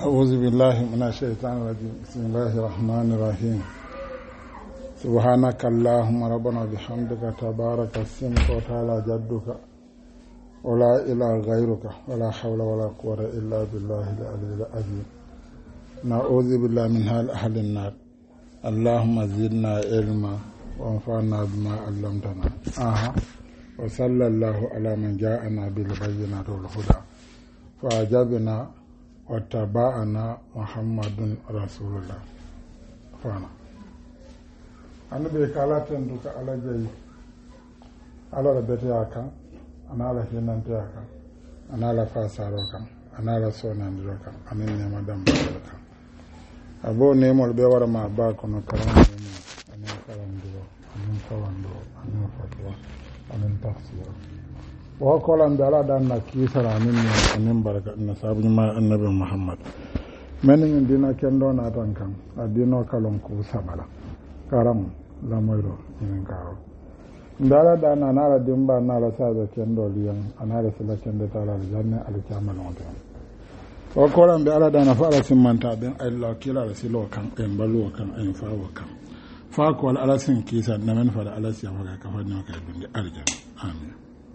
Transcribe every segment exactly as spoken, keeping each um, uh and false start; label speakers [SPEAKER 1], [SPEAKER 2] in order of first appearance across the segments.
[SPEAKER 1] أعوذ بالله من الشيطان الرجيم بسم الله الرحمن الرحيم سبحانك اللهم ربنا بحمدك تبارك اسمك وتعالى جدك ولا إله غيرك ولا حول ولا قوة إلا بالله العلي العظيم نعوذ بالله من حال أهل النار اللهم زدنا علما وانفعنا بما علمتنا آه. وصلى الله على من جاءنا بالبينات والهدى فأجابنا واتبعنا محمد رسول الله فانا أنا بكالات عندك على جاي على ربيتك أنا على هنانتك أنا على فاسارك أنا على سوناندك أنا نيما دمبك أبو نيمو البيور ما باكو نكرم نيمو أنا كرم دو أنا كرم دو أنا فتوى أنا تفسير wa kolan da ala dan na kisara min ne anin baraka na sabun ma annabi Muhammad menin dina kendo na tan kan adino kalon ku sabala karam la moiro nin karo ndala da na na dimba na la sa da kendo liyan anara sala kendo tala janna al kamal on wa kolan da ala da na fara simanta bin Allah kila da silo kan en balu kan en fawo kan fa ko ala sin kisa na men fara ala siya ga ka fanno ka dundi arjan amin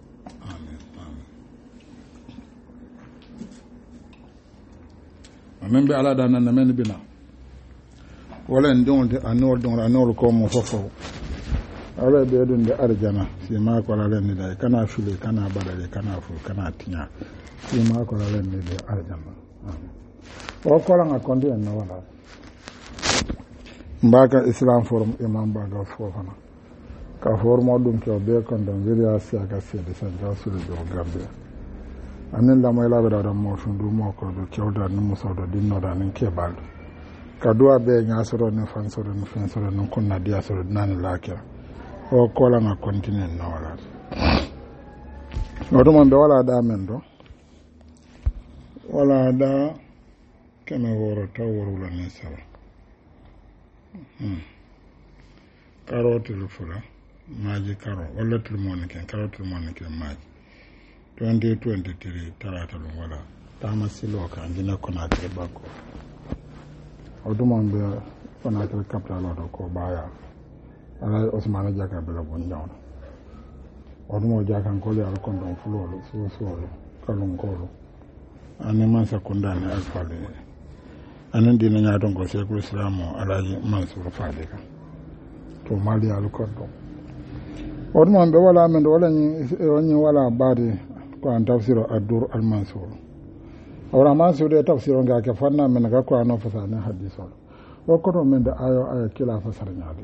[SPEAKER 1] amen be ala dana na men bina wala ndon de anol don anol ko mo fofo ala be dun de arjana si ma ko la len ni kana fili kana badale kana fu kana tinya si ma ko la len ni de arjana o ko la ngakondi en no wala mbaka islam forum imam baga fofana ka formo dum to be kon don zuriya sia ka se de san jasul do gambe anin la moy la bada da mo fundu mo ko do kewda ni muso do dinno da nin ke baldo ka duwa be nya soro ni fan soro ni fan soro ni kunna dia soro nan lakira o ko la na continue no wala no do mon be wala da men do wala da kema woro taworo la ni sawa hmm karotul fura maji karo wala tul mon ken karotul mon ken maji twenty twenty-three tarata ɗum wala tama silo ka jina Conakry bakko o dumon ɓe Conakry capital oto ko baya alay Ousmane Diaka bela bon jawno o dumo jakankole ala kon ɗon fulolu suusolu kalunkolu ani mansa kundani alfale anin dina ñaton ko cheikhoul islam o alaji Mansour Fadi ka to mali ala kon ɗon o dumon ɓe wala men wala ñi wala baade ko an tafsiro ad-dur al-mansur awra mansur de tafsiro nga ke fanna men ga ko ano fasana hadithol o ko to men da ayo ayo kila fasar nyaade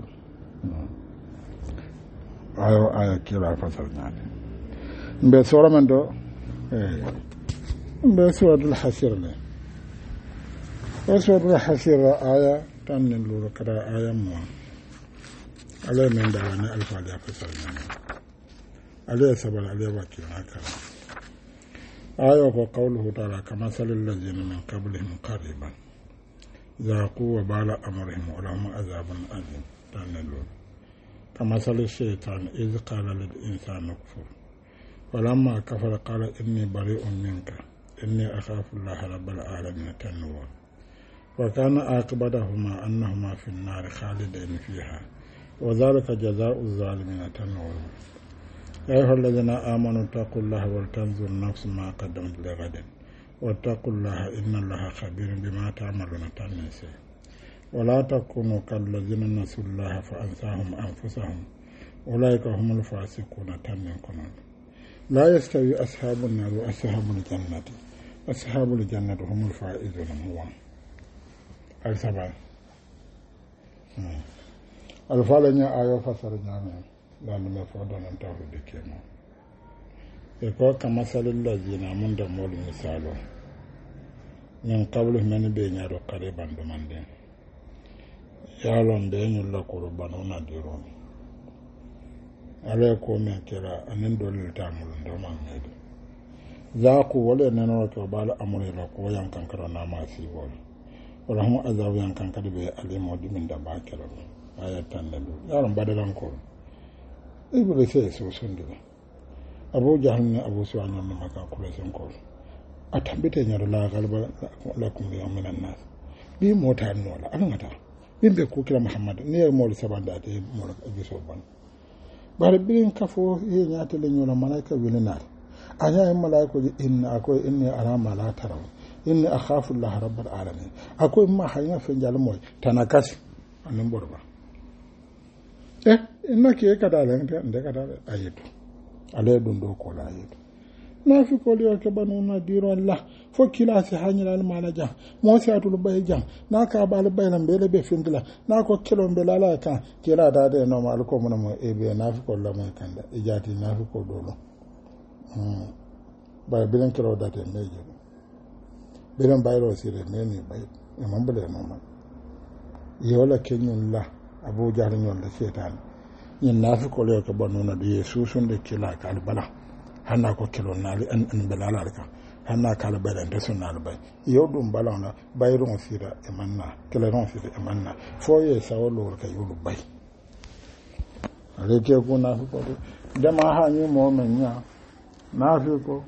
[SPEAKER 1] ayo ayo kila fasar nyaade mbe sura men do eh mbe suratul hasir le o suratul hasir aya tan nen luro kada aya mo ala men da ne alfa da fasar nyaade ala sabal ala wakina ka آية وقوله تعالى كمثل الذين من قبلهم قريبا ذاقوا وبال أمرهم ولهم عذاب أليم تنلون كمثل الشيطان إذ قال للإنسان اكفر ولما كفر قال إني بريء منك إني أخاف الله رب العالمين تنور وكان عاقبتهما أنهما في النار خالدين فيها وذلك جزاء الظالمين تنور يا أيها الذين آمنوا اتقوا الله ولتنظر نفس ما قدمت لغد واتقوا الله إن الله خبير بما تعملون تنسي ولا تكونوا كالذين نسوا الله فأنساهم أنفسهم أولئك هم الفاسقون تنكنون لا يستوي أصحاب النار وأصحاب الجنة أصحاب الجنة هم الفائزون هو السبع الفالنيا آية فسر جامعين lalu me fodo nan tawde kemo e ko kama sallallahu jina mun da mol misalo nyen qablu men be nyaado kare bandu mande yalon be nyul la qurban ona diro ale ko men kera anen dolil tamul ndo mangede zaku wala neno ko bala amure la ko yan kankara na ma si bol wala mu azabu yan kankara be ale modi min da ba kero ayatan da yaron badalan ko ibule sai so sunduga abu jahal ne abu suwan ne maka kula sen ko atambite nyaro la galba la kum bi amina nas bi mota no la alangata bimbe ko kila muhammad ne mo sabanda te mo bi so ban bare birin kafo e nyaata le nyola malaika wilina anya malaika ji inna akoy inni arama la taraw inni akhafu allah rabbul alamin akoy ma hayna fe jall moy tanakasi anan borba eh inna ke kada le nde kada ayitu ale dun do ko la ayitu na fi ko liyo ke banu na diro Allah fo kila si hanyira al malaja mo si atul bay jam na ka bal baylam bele be findila na ko kilo be lala kan kila da de no mal ko mo e be na fi ko la mo kanda e jati na fi ko dolo hmm ba bilen kilo da te meje bilen bayro sire meni bay e mambele no ma yola kenyun la abu jahl nyol da setan yin na fi ko liyo ke banu na de susun de kila ka al bala hanna ko kilo nali an an balala ka hanna kala balan da sun nali bay yow dum balona bayron sira e manna teleron sira e manna fo ye sawlo ka yulu bay ale ke ko na ko de ma ha ni mo men nya na fi ko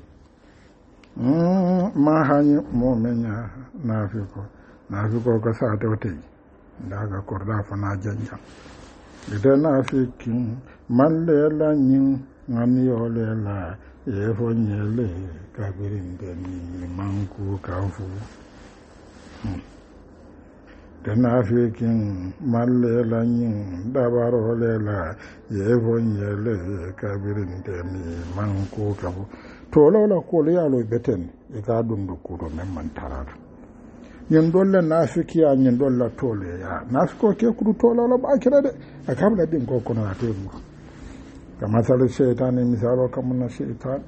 [SPEAKER 1] mm ma ha ni mo men nya na fi ko na fi ko ka sa to te daga korda fa na janja de na fi kin man le la nyin ngani yo le la e fo nyele kabirin de ni manku kafu de na fi kin man le la nyin dabaro le la e fo nyele kabirin de ni manku kafu to lo la ko le yalo beten e ka dum do ko do men man tarata nyen dolle na fi kiya nyen dolla to le ya na ko ke ku to lo ba kire de akabla din ko ko na te mu كمثل الشيطان مثاله كمن الشيطان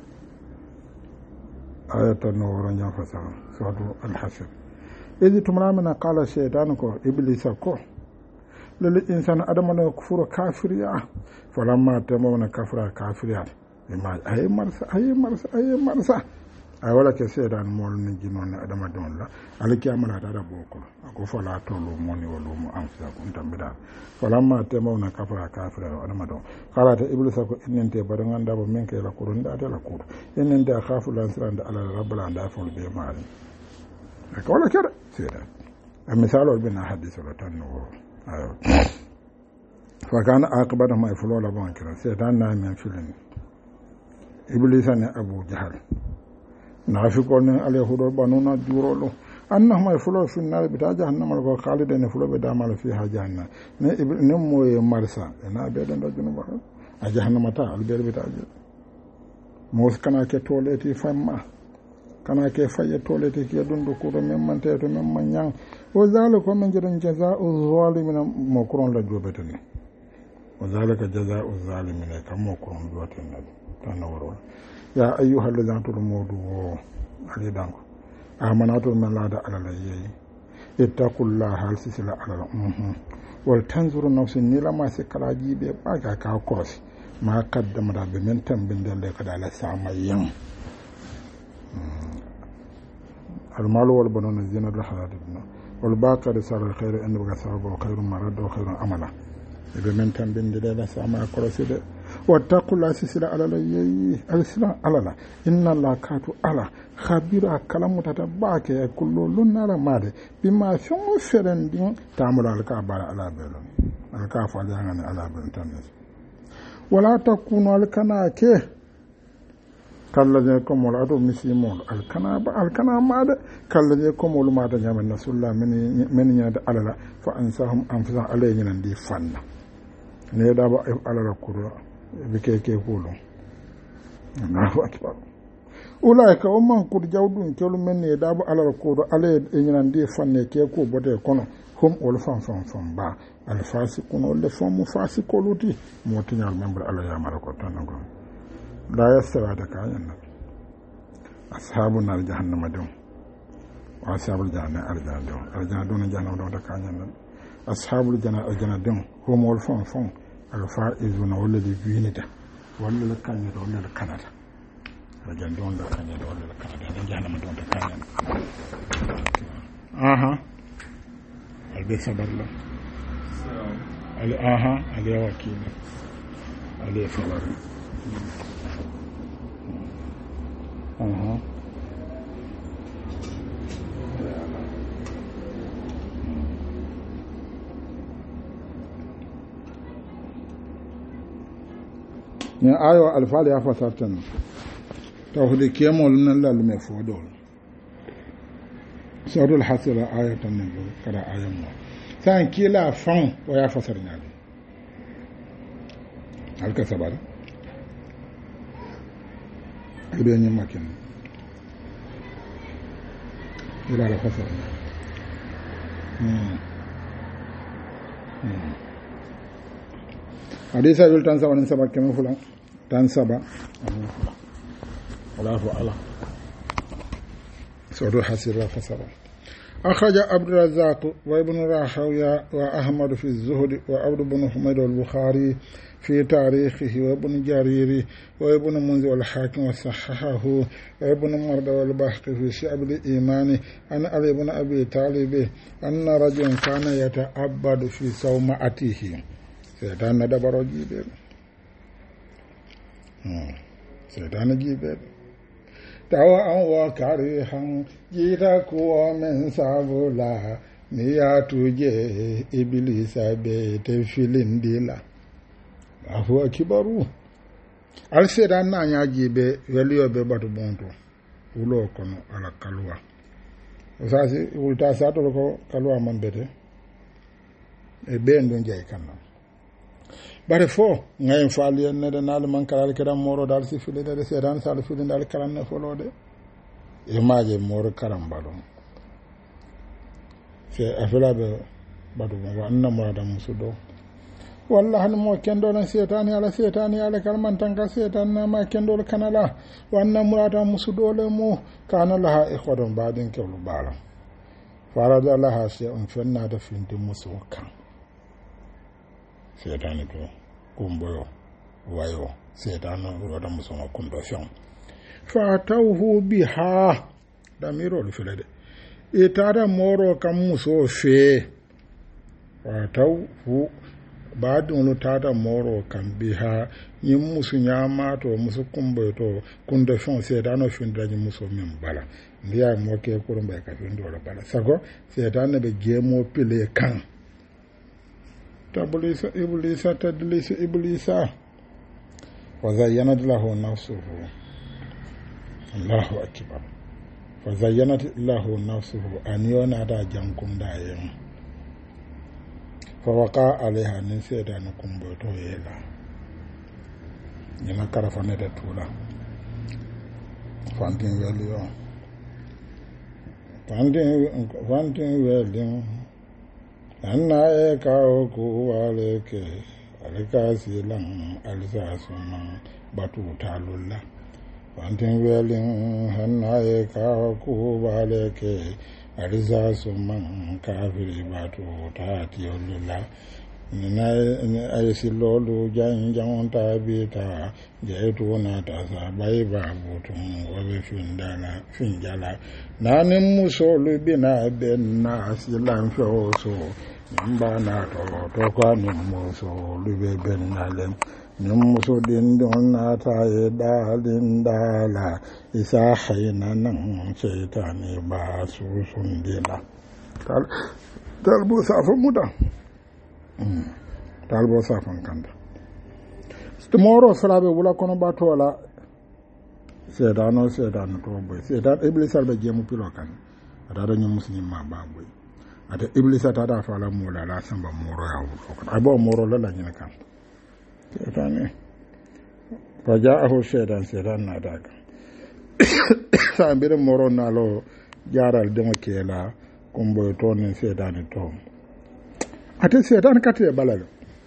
[SPEAKER 1] آية النور ينفسها سورة الحشر إذ تمرامنا قال الشيطان كو إبليس كو للإنسان أدم أنه كفر كافريا فلما تمونا كفر كافريا أي مرسى أي مرسى أي مرسى أولا كسيدان مول نجنون أدم دون لا عليك أمنا تدبوكو أكو فلا تولو موني ولوم أنفسا كنتم بدان فلما تمونا كفر كافر أدم دون قالت إبليس أكو إن انت بدنان دابو منك إلا قرون دا تلا قرون إن انت أخاف لانسران على رب العالمين دافول بيمالي أولا كده سيدان المثال بنا حديث ولا تنور أيوه فكان عاقبة ما يفلو لبان كده سيدان نايم من فيلن إبليس أبو جهل نافقون عليه هدول بانونا جورولو أنهم يفلو في النار بتاع جهنم لو خالدين يفلو بدامل فيها جهنم نمو مرسا أنا بيدن رجل بحر جهنم تا البير بتاع موس كنا كتولتي فما كنا كفاية تولتي كيدون دكتور من من تيتو من من يان وذلك من جرن جزاء الظالمين مكرون لجوبتني وذلك جزاء الظالمين كم مكرون لجوبتني تنورون يا أيها الذين تلمودوا علي دانكو آمناتوا من لا دا على ليي اتقوا الله هل سيسلا على الأمم ولتنظر نفس نيلا ما سكلا جيبه باكا كاو كروس ما قدم دا بمن تنبين دل قد على سامة ين المال والبنون الزينة الحياة الدنيا والباقي رسالة الخير إن بقى سبب وخير مرد وخير عملا بمن تنبين دل سامة كروس ده واتقوا الله سيسلا على ليي السلا على لا إن الله كاتو على خبير كلام تتبعك كل لون على ماده بما شو فرندين تعمل على الكعبة على بلون الكعبة على على بلون تنس ولا تكونوا الكناك كالذين كم ولادو مسلمون الكنا الكنا ماده كالذين كم ولما تجمع رسول الله من من يد على لا فأنساهم أنفسهم عليهم ندي فن نيدا على الكرة بكيكي كولو الله أكبر أولئك ومن قد جودون كل من يداب على الكرة عليه إن ندي فن كيكو بدي كونو هم أولفان فان فان با الفاسقون أولفان مفاسقولوتي موتين المنبر على يامر كتانو لا يستوى دكايا أصحاب النار جهنم دون وأصحاب الجنة أرجان دون أرجان دون جهنم دون دكايا أصحاب الجنة أرجان دون هم أولفان فان الفائزون والذي بينته ولا الكنيد ولا الكندا رجال دون الكنيد ولا الكندا جهنم دون الكندا اها البي صبر له علي اها علي وكيل علي صبر اها ni ayo alfal ya fasartan tawhid kiyamol nan lal me fodol suratul hasr ayatan nan kada ayan mo san kila fan wa ya fasar nya alka sabara ibe ni makin ila la fasar hmm hmm hadisa yul tan saba ni saba kemu fulan tan saba wala fu ala سورة حسير فسرة أخرج عبد الرزاق وابن راهويه وأحمد في الزهد وعبد بن حميد البخاري في تاريخه وابن جرير وابن منذر والحاكم وصححه وابن مرد والبحق في شعب الإيمان أن علي بن أبي طالب أن رجلا كان يتعبد في صومعته سيدان دبر جيبه سيدان جيبه tawa wa karihan jita kuwa men sabula ni ya tuje ibilisa be te filin dila afu akibaru al sedan na nya jibe weliyo be batu bonto ulo kono ala kalwa osasi ulta sato ko kalwa man bete e bendo jey kanna bare fo ngayen faali en de nal man kala kedam moro dal si fili de sedan sal fili dal kalam ne folode e maaje moro karam balon fe afela be badu wa anna murada musudo wallahi mo kendo na setani ala setani ala kalman tanka setan na ma kendo kanala wa anna murada musudo le mo kana laha ikhodon badin kewlu bala farada laha shay'un fanna da finti musukan setani to kumboyo wayo setana roda musoma kondosyon fa tawhu biha damiro lufilade itada moro kam muso fe fa tawhu badun tada moro kam biha yim musu nyama to musu kumboyo to kondosyon setana finda ni muso min bala ndiya moke kurumba ka findo bala sago setana be gemo pile kan تبليس إبليس تدليس إبليس وزينت له نفسه الله أكبر فزينت له نفسه أن ينادى جنكم دائم فوقع عليها نسيدا نكم بوتو يلا ينا كرفانة تولا فانتين ويليو فانتين فانتين ويليو anna e kawo ku waleke alikasi lan alisasuma batu talulla wantin welin hanna e kawo ku waleke alisasuma kafiri batu tatiyolulla nina ayisi lolu jan jan tabita jaitu na tasa bai babutun wabe findala finjala nanin musolu bina benna silan fioso namba na to to kwa ni muso lube benalen ni muso din don na ta e dalin dala isa hayna nan shaytani ba su sun dila tal talbo safa muda mm talbo safan kanda tomorrow salabe wula kono ba to wala sedano sedano to boy sedan iblis albe jemu pilo kan ada nyu muslim ma ba boy ada iblis ta da fala mola la samba moro ya wuto abo moro la la nyina kan setane fajaahu sedan sedan na daga sa mbere moro na lo jaral de mo kela kombo to ne sedan to ate sedan kate balalo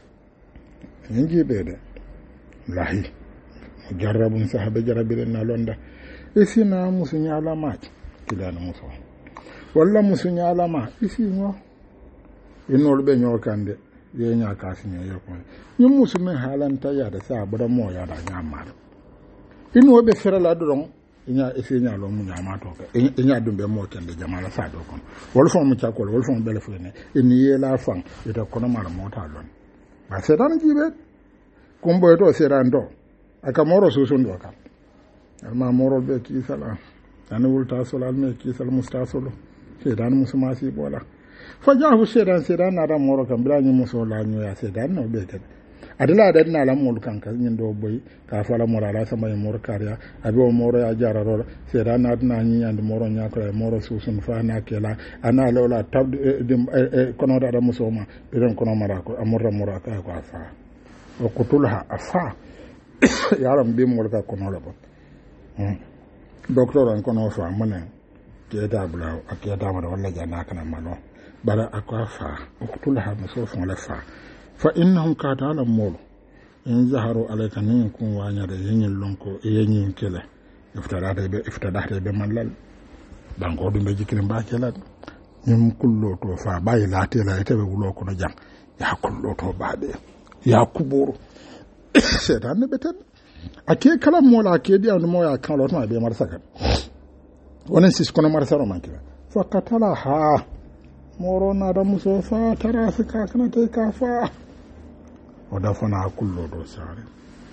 [SPEAKER 1] ngi bede lahi jarrabun sahabe jarabiren na londa isina musu nyala ma kidana musu walla musu nyala ma isino inol be nyokande ye nya kasinyo yeko nyum musu men halanta ya da sa bada mo ya da nyama ino be ferala doron inya isinya lo mu nyama to ka inya dumbe mo kende jamala sa do kon wol fon mu chakol wol fon bele fene ini ye la fan ita kono mara mota lon ba sedan jibe kumbo to sedan do aka moro susun do ka alma moro be ki sala ana wulta solal me ki sal mustasolo sedan musuma si bola fajahu sedan sedan na da moro kam bla ni muso la nyu ya sedan no be ke adila da na lam mul kan kan do boy ka fala morala sama e mor kariya abi o moro ya jararo se da na na nyi and moro nya ko e moro susun fa na kela ana lola tab kono da musoma biren kono mara ko amurra mura ka ko afa o kutulha afa yaram bi mol ka kono la bo docteur an kono fa manen ke da bla ke da mara walla jana kana malo bara akwa fa o kutulha musofon la fa fa innahum katala molo in zaharu alayka nin kun wanya da yin lonko yin kele iftara da be iftara da be malal banko dum be jikirin ba kela nim kullo to fa bayi late la ite be wulo ko no jang ya kullo to baade ya kuburu setan ne beten ake kala mola ake dia no moya kan lo to be mar sakat wonen sis kono mar saro mankira fa katala ha moro na da muso fa tara su ka kana te ka fa o da fana kullo do sare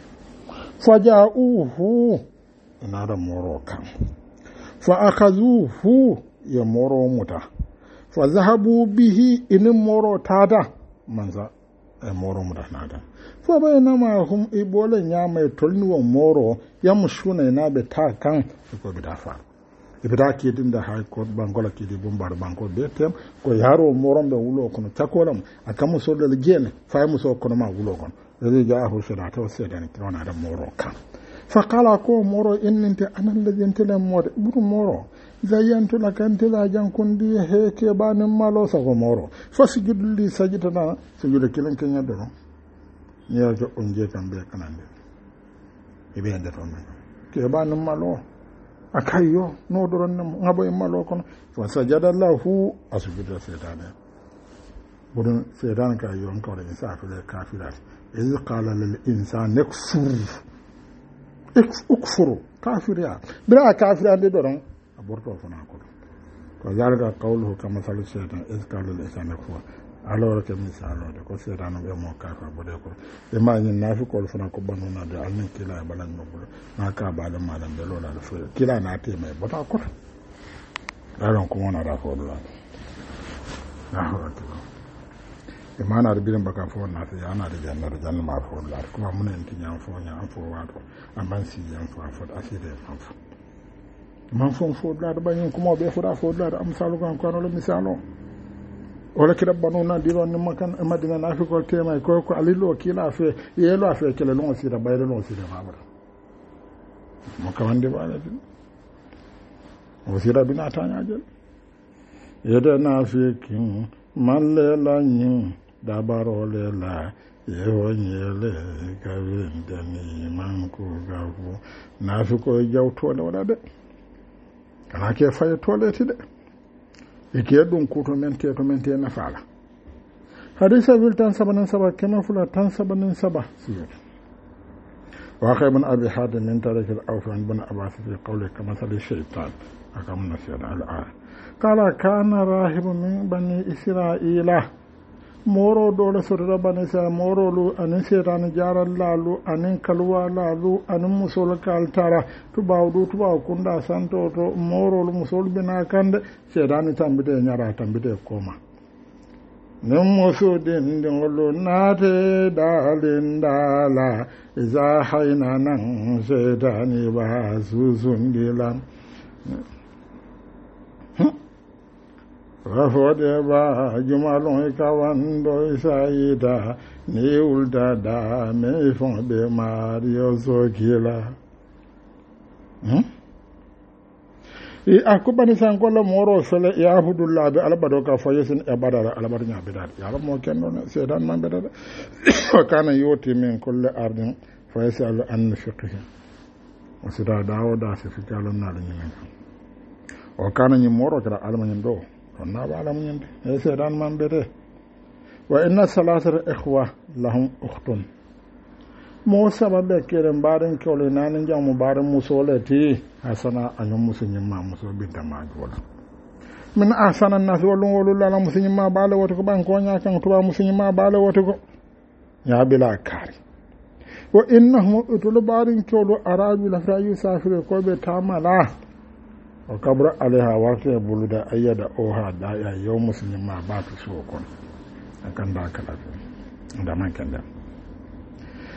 [SPEAKER 1] faja'uhu na da moro kan fa akhazuhu ya moro muta fa zahabu bihi in moro tada manza e moro muta nada fa bainama hum ibolan ya mai tolnuwa moro ya mushuna na be ta kan ko bi da fa ibida ke din da high court bangola ke di bombar banko be tem ko yaro moron be wulo kono takolam akamu so dal gene fay mu so kono ma wulo kono rede ja ahu shada to sedan trona da moro kan fa qala ko moro inninte anan ladin tele mode buru moro zayantu lakante la jankundi heke banin malo sa ko moro fa sujudli sajidana sujude kilen kenya do ni ya jo onje kan be kanande ibe ande to men ke banin malo akayo no doron ngabo imalo kono fa sajada lahu asjuda sedane bodon sedan ka yon ko de safu le kafirat iz qala lil insani yakfur ikfuru kafiriya bira kafira de doron aborto fana ko ko zalika qawluhu kama salu sedan iz qala lil insani yakfur alors que misalo de ko sedan be mo kafa bode ko e ma nyin nafi ko fana ko banuna de alnin kila balan no bulo na ka bala malam de lola fo kila na te mai bota ko daron ko na da fo lola na ho to e ma na de bilen baka fo na te ana de janna de janna ma fo lola ko mun en ti nyam fo nyam fo wato amban si nyam fo fo aside man fo man fo fo lola ba nyin ko mo be fo da fo lola am salu kan ko no misalo wala kida banu na diro ni makan madina na fi ko tema ko ko alilo kila fe yelo afe kele lon sira bayre lon sira mabara mo kamande bala din o sira bina tanya jel yeda na fi kin malela nyin da baro lela yewo nyele gawin dani manku gawo na fi ko jawto da wada de kana ke faye toleti de ike dun kuto mente to mente na fala hadisa bil tan sabanan saba kama fula tan sabanan saba siyar wa khaybun abi hadim min tarik al awfan bin abbas fi qawli kama sal shaytan akam nasir al a kala kana rahib min bani israila moro dole sura bani sa moro lu anin setan jaral lalu anin kalwa lalu anin musul kal tara to bawdu to baw kunda santo to moro lu musul bina kande setan tambide nyara tambide koma nem muso den den lu nate dalin dala iza hayna nan setani ba zuzun dilan rafode ba jumalon kawando isaida ni ulda da me fon be mario zokila hmm e akubani san ko la moro fele ya hudullah be albado ka fayesin e badara albado nya bedar ya mo kenno sedan man bedar kana yoti min kulli ardin fayasal an fiqh o sida dawo da se fikalon na nyen o kana nyi moro kala almanyen do na ba alamu nyande e sedan man bede wa inna salatar ikhwa lahum ukhtun mo sababe kere mbaren kole nanin jamu baran musolati hasana anyum musunyin ma muso binta ma wala min ahsana an-nas wallu wallu la musunyin ma bala wato ko ban ko nya kan to ba musunyin ma bala wato ko ya bila kari wa innahum utul barin kolo arabi la fa yusafir ko be tamala o kabra alaiha waqta buluda ayyada oha da ya yau musulmi ma ba ta so kon akan da kala da man kan da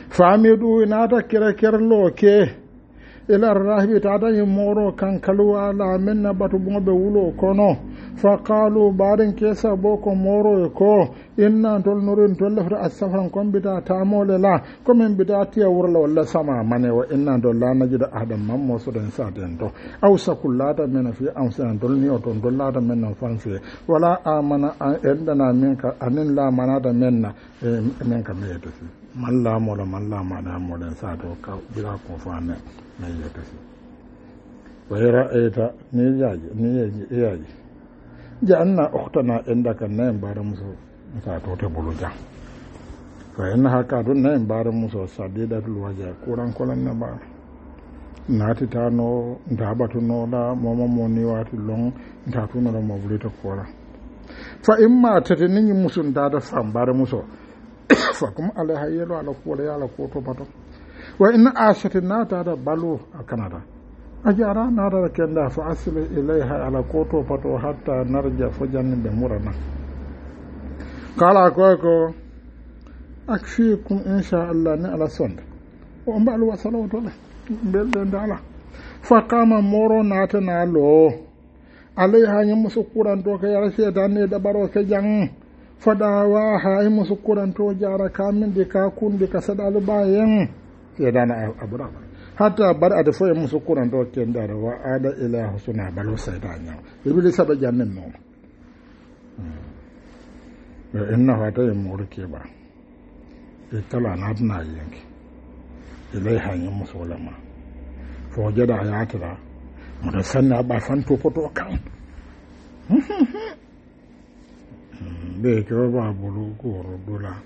[SPEAKER 1] famidu inata kere kerlo ke ila rahibi tata yi moro kan kalwa la menna batu bonbe wulo kono fa qalu barin kesa boko moro ko inna tol nurin tol lafra asafan kon bita tamole la komen bita tiya wurla walla sama mane wa inna tol la najida adam mammo so den saden to aw sakullata men fi amsan tol ni oton tol lata men fanfe wala amana endana men ka anin la manada menna men ka meto malla mola malla mana molen sato ka bila ko fane mai ya tafi wai ra'ayta ni yaji ni yaji yaji ja anna ukhtana inda kan nan bara muso ta to ta bulu ja fa inna haka don nan bara muso sadida tul waja kuran kolan na ba nati ta no nda batu no da momo moni wati long nda tu no mo bulita kora fa imma tatinin musun da da sam bara muso fa kuma alaiha yelo ala kora ya ala ko to pato wa in ashati nata da balu a kanada ajara nata da kenda fa asli ilaiha ala koto pato hatta narja fajan be murana kala ko ko akfikum insha Allah ni ala sonda o mbalu wasalo to le belde ndala fa kama moro nata na lo alaiha nyi musu kuran to ka yara shedan ne da baro ka jang fadawa ha yi musu kuran to jara kamin de ka kun de ka sadalu bayen ya dana abu da hatta bar a dafa musu kuran da ken da wa ada ila husuna balo sai da nya ibili saba jannin no ya inna hata yin murke ba e tala na dana yanki ilai hanyin musu lama fo jada ya tara mu da sanna ba fan to foto kan be ko ba bulu ko dola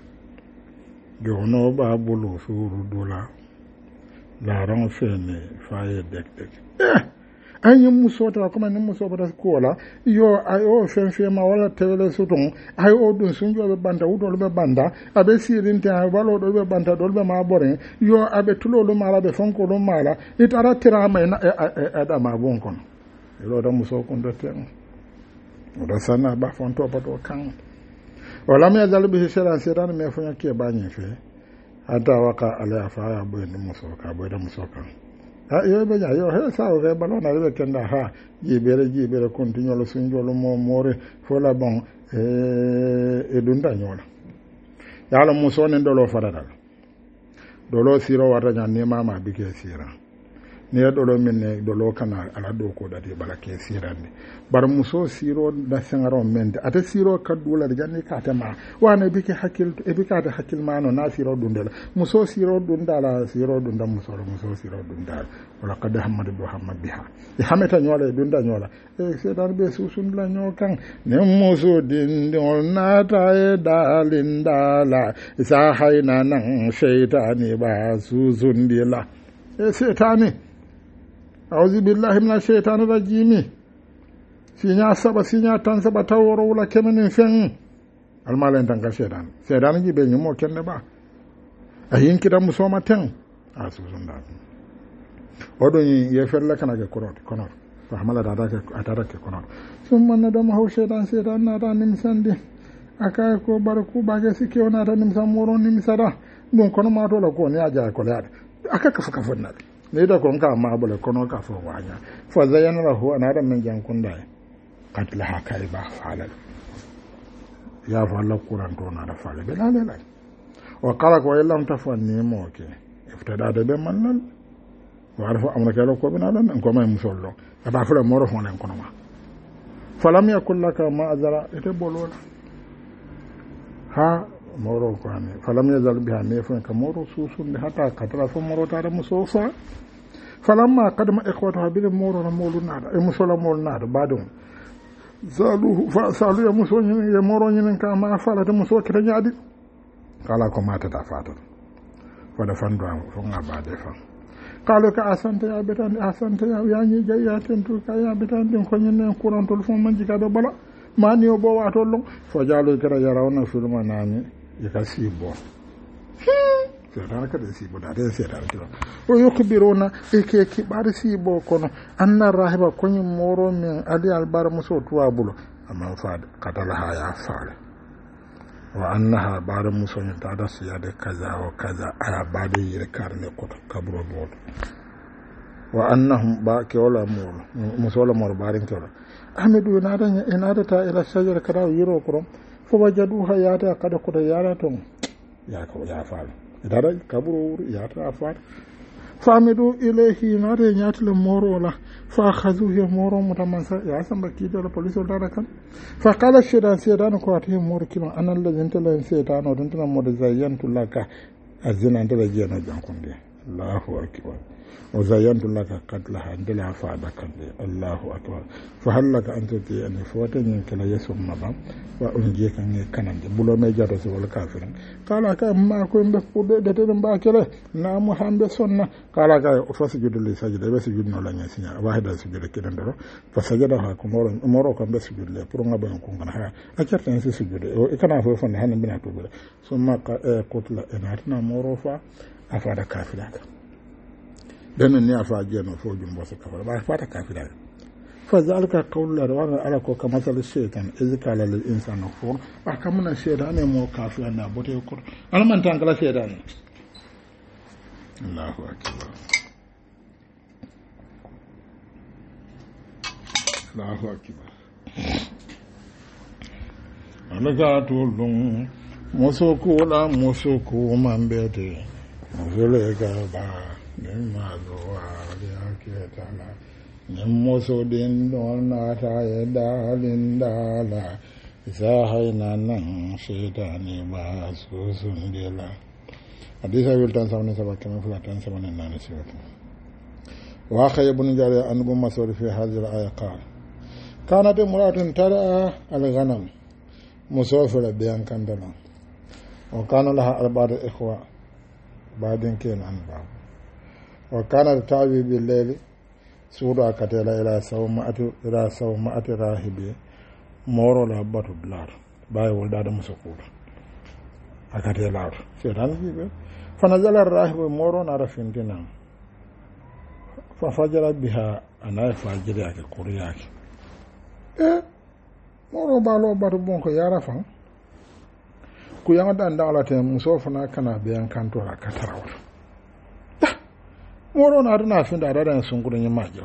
[SPEAKER 1] jono ba bulu suru dola laran fene faye dek dek an yi muso ta kuma ni muso ba kola yo ayo fen fe ma wala tele sutun ayo dun sun jo be banda wudo be banda abe sirin ta walo do be banda do be ma bore yo abe tulo lo mala be fonko lo mala itara tira ma na ada ma bon kon lo da muso kon do ten do sana ba fonto ba do kan wala me zalu bi shara siran me fanya ke ba ni fe ata waka ala fa ya boy ni muso ka boy da muso kan ha yo be ja yo he sa o be balona be kenda ha jibere jibere continue lo sunjo lo mo more fo la bon e e dunda nyola ya la muso ne do lo farada do lo siro wata nya ne mama bi ke sira ne do lo minne do lo kana ala do ko da de bala ke sira ne bar muso siro da sangaro mende ata siro kadula da janni ka ta ma wana bi ke hakil e bi ka da hakil ma no na siro dundala muso siro dundala siro dunda muso muso siro dundala wala qad hamad bi hamad biha e hameta nyola dunda nyola e se dar be susun la nyokan ne muso din don na ta e dalin dala sa haina nan shaytani ba susun dila e setani a'udhu billahi minash shaitanir rajim sinya saba sinya tan saba taworo wala kemenin fen almalen tan ka shaitan shaitan ji be nyumo kenne ba ayin kida musoma ten asuzun da odon ye ferla kana ke korot kono fa hamala da da ke atara ke kono summa na da ma shaitan shaitan na da nim sande aka ko barku ba ke sike ona da nim samoro nim sada don kono ma to la ko ne aja ko la aka kafa kafa na ne da kon ka ma bole kono ka fo wanya fa zayyana lahu ana da men jan kunda katla haka ba falal ya fa Allah Qur'an to na da falal be lalle lai wa qala ko illam tafanni mo ke iftada da be manal wa arfa amraka lo ko bina dan ko may musollo ba fa mo ro honen kono ma falam yakul laka ma azara ite bolola ha moro ko ane falam yazal biha ne fa ka moro susun hata katara fo moro ta da musofa falamma qadama ikhwatuha bil moro na molu nada e musola mol nada badum zalu fa salu ya muso nyi ya moro nyi ka ma fala ta muso kita nyaadi kala ko mata ta fata fa da fandu am fo nga ba de fa kala ka asante ya betan asante ya ya nyi jaya tentu ka ya betan din ko nyen kuran tol fo manji ka do bala mani o bo wa tollo fo jalu kira yarawna sulma nani ya kasibo sedana kada sibo da de sedana kira o yukbiruna eke kibar sibo kono anna rahiba konyi moro min ali albar muso tuwa bulo amma fa katala ha ya fare wa annaha baada musoñin taata siyade kaza wa kaza aya baada yire karne koto kaburo boto wa annahum ba kewola moolo musola moro barin kewola ahmedu inaada inaadata ila sajara kada yiro korom fo wajaduha yaata kada koto yaara ton yaka yafaala idaɗa kaburo wuro yaata afaade famidu ilayhi naade ñaatile morola fa haduhe moro mutaman sa ya samba kiidala police o dara kan fa kala seedan seedano ko ati moro kilo anan lejentela seedan o dentena mode zayyantulaka azinantela jeeno jankonde allahu akbar o zayyantulaka katlaha ndela faada kande allahu akbar fa hallaka antati ani fota nyen kala yesum mabam wa on je kan ne kanande bulo me jato so wala kafirin kala ka ma ko mbe fude de de mba kele na mu hambe sonna kala ka o fasi jude le sajida be sujud no la nya sinya wahida sujud ke dendoro fa sajada ha ko moro moro ko be sujud le pour ngaba ko ngana ha a certa en sujud o e kana fo fon hanen bina to be summa qutla enatna moro fa afada kafiraka dan ne afa jeno fo jumbo se kafara ba fata kafiraka فذلك قول الله على كوكا مثل الشيطان إذ قال للإنسان كفر أكمل الشيطان مو كافر أنا بوتي كفر أنا من تانكلا الشيطان الله أكبر الله أكبر أنا قاتل مسوكو لا مسوكو من بيتي مسلك با مما زوار يا Nyammoso din don nata ya dalin dala isa haina nan shaitani ba su sun dela hadisa wiltan sabani sabakama fulatan sabani nan siratu wa akhay ibn jari an gum masur fi hadhihi al-aya qala kanat imra'atun tara al-ghanam musafira biyan kandana wa kana laha arba'atu ikhwa ba'din kenan ba wa kana tabi bil layli suudu a katela ila sawma'ati ila sawma'ati rahibi moro la batu blar baye wol dada muso kuuda akatela se dan bibe fana jala rahibi moro na rafintina fa fajara biha ana fajiri ake kuriyake e moro balo batu bonko yara fan ku yanga dan dala te muso fana kana biyan kantora katarawata moro na duna fin da radan sun gudun yin majo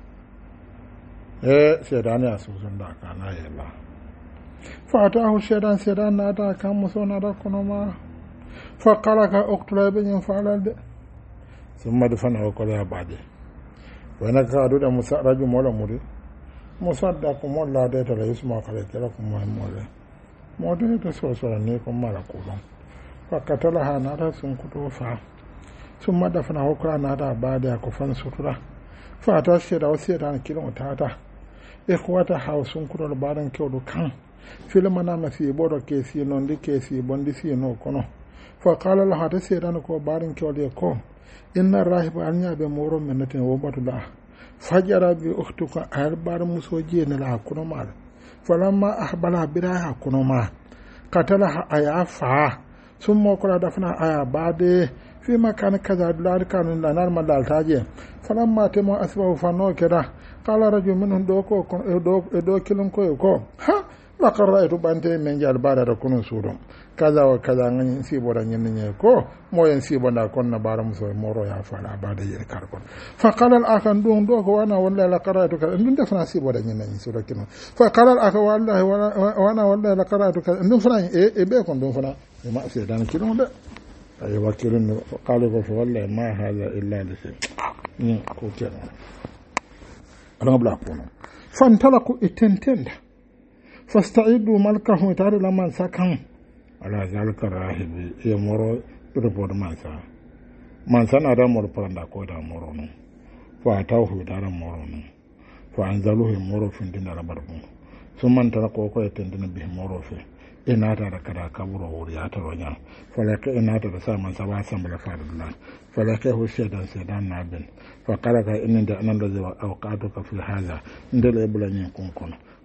[SPEAKER 1] eh sedan ya su sun da kana yalla fata hu sedan sedan na da kan muso na da kono ma fa qala ka uqtula bin falal de summa da fana ko la bade wana ka do da musa raju mola muri musa da ko mola da ta yusma kala kala ko mo mola mo de to so so ne ko mala ko don fa katala hana da sun kuto fa sun madafana hukura na da ba da kufan sutura fata ce da wasu yadda na kilin tata e kuwa ta hausun kurar baran kyau da kan filma na mafi ibo da ke si non di ke si bon di si no kono fa kala la hata ce da na ko baran kyau da ko inna rahiba an yabe moro menatin wo batu da fajara bi ukhtuka ayar bar muso je na la kuno mal falamma ahbala biraha kuno ma katala aya fa sun mo kula dafna aya bade fi makan kaza dulad kanun la nar madal taje falamma temo asbahu fano keda qala rajul minhum do ko do do kilon ko ko ha wa qara'tu bante men jal bara da kunun sudum kaza wa kaza ngani si boda nyen nye ko moyen si bonda kon na bara muso moro ya fala bada yir kar kon fa qala al akan dum do ko wana walla la qara'tu ka ndum defna si boda nyen nyi sura kino fa qala al aka wallahi wana walla la qara'tu ka ndum fana e e be kon dum fana e ma se dan kilo de ay wakilun qala ko fa wallahi ma hada illa li shay ni ko kena ana bla ko fan talaku itentenda fasta'idu malkahu tare la man sakan ala zalika rahibi e moro report man sa man sana da moro panda ko da moro no fa tawhu da moro no fa anzaluhu moro fin da rabarbu sun man tara ko ko itendina bi moro fe ina ta da kada kaburo wuri ya taro nya falaka ina ta da sa man sa ba san bala fadullah falaka hu shedan sedan na bin fa kala ka inda anan da zawa awqatu ka fi hada inda la bulan yin kun kun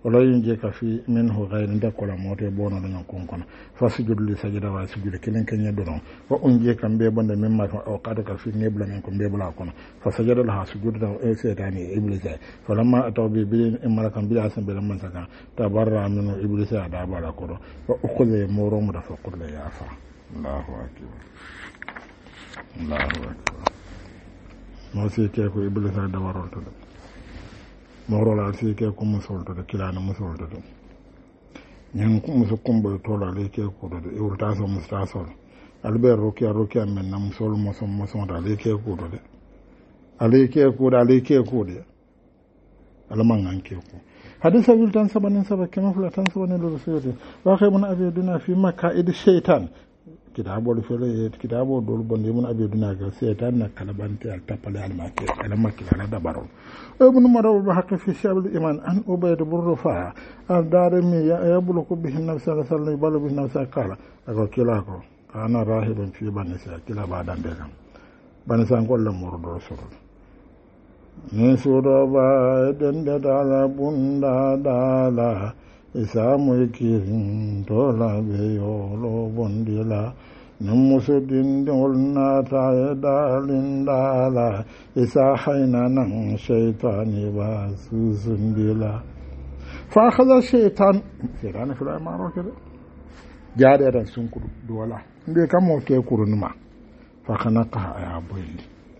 [SPEAKER 1] wala yinje ka fi minhu ghayrin da kola mote bono do kon kon fasjud li sajida wa sujud kelen kenya do non wa unje kam be banda mimma o kada ka fi nebla men ko be bula kono fasajada la sujud da e setani iblisa falamma ataw bi bil imarakan bil asan bil man saka tabarra min iblisa da bala ko do wa ukhudha moro mu da fa qul ya fa Allahu akbar Allahu akbar mo se ke ko iblisa da warol to morola si ke ko musolto de kilana musolto de nyen ko muso kombo tola le ke ko do e urta so mustasol albert rokia rokia men na musol mo so mo so da le ke ko do de ale ke ko da le ke ko de alaman an ke ko hadisa wil tan sabanin sabak kema fula tan sabanin do seyde wa khaybun abiduna fi makaid shaytan kitabo fele kitabo dol bonde mun abiduna ga shaytan na kalabante al tapale al makki al makki ala dabaro ابن مروه بحق في شعب الإيمان أن أبيد بالرفاع الدارمي يبلغ به النبي صلى الله عليه وسلم يبلغ به النبي قال أقول كلاكو أنا راهب في بنسا كلا بعد ذلك بنسا نقول لهم مرد رسول نسور بعدن دالا بندا دالا إسامو كيرين تولا بيولو بندلا نمسدين دولنا تعيدا لندالا إسا حينا نن شيطاني باسوسن ديلا فأخذ الشيطان شيطان في الأمارة كده جاد يدن سنكر دولا دي كمو كيكور نما فخنقها يا بويلي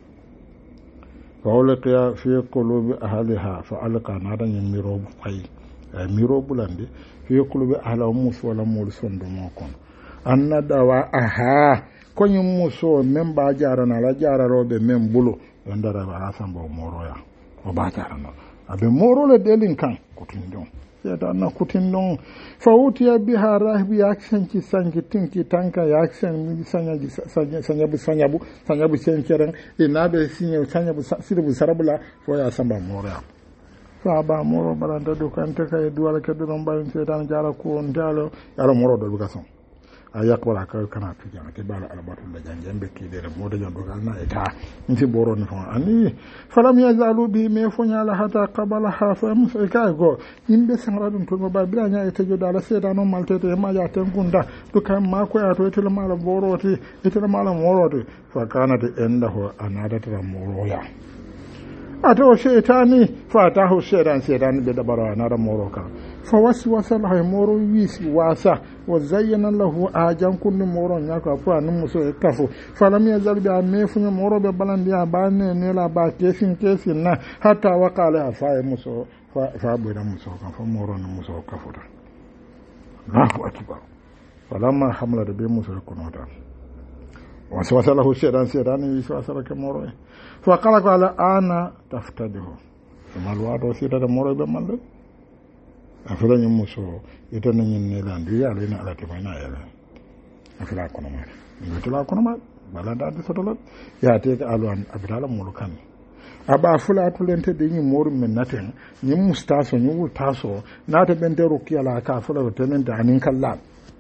[SPEAKER 1] فأولقيا في قلوب أهلها فألقى نارا يميروب فاي يميروب لندي في قلوب أهلها موس ولا مولسون دموكون anna dawa aha konyi muso memba jara na la jara robe membulo ndara ba asambo moroya o ba jara no abe moro le delin kan kutindon seta na kutindon fawutiya biha rahbi action ci sanki tinki tanka ya action sanya sanya sanya bu sanya bu sanya bu senkeren ina be sinye sanya bu siru sarabula fo ya samba moroya fa ba moro balanda do kan te kay duwala ke do non bayin setan jara ko on dalo yaro moro do bugason ayakbala ka kana tujana ke bala albatul da janjembe ki de mo de jondo galna eta nti boro ni fon ani falam yazalu bi me fonya la hata qabala ha fa musika go yimbe sangra dum to ba bila nya eta jodo ala seda no malte te ma ya ten kunda to kam ma ko ya to eta mala boro ti eta mala moro ti fa kana de enda ho anada tra moro ya ato shaytani fa ta ho shedan shedan be da bara anada moro ka fa waswasa la moro wisi wasa wa zayyana lahu ajan kunni moro nyaka fa nun muso e kafu falam yazal bi amefu moro be balandi ba ne ne la ba kesin kesin na hatta waqala fa muso fa fa bo da muso kan fa moro nun muso kafu da Allahu akbar falamma hamla da be muso ko nota waswasa lahu shaytan shaytan waswasa ka moro fa qala qala ana taftadihu malwa do sita da moro be mande afela nyum muso ita na nyin ne lan du yalla ina ala te mayna yalla afela kono ma ngi la kono ma bala da de sotola ya te ka alwan abdala mulukan aba fula to lente de nyi moru men naten nyi mustaso nyi wutaso na ta bente rukiya la ka fula to men da anin kallan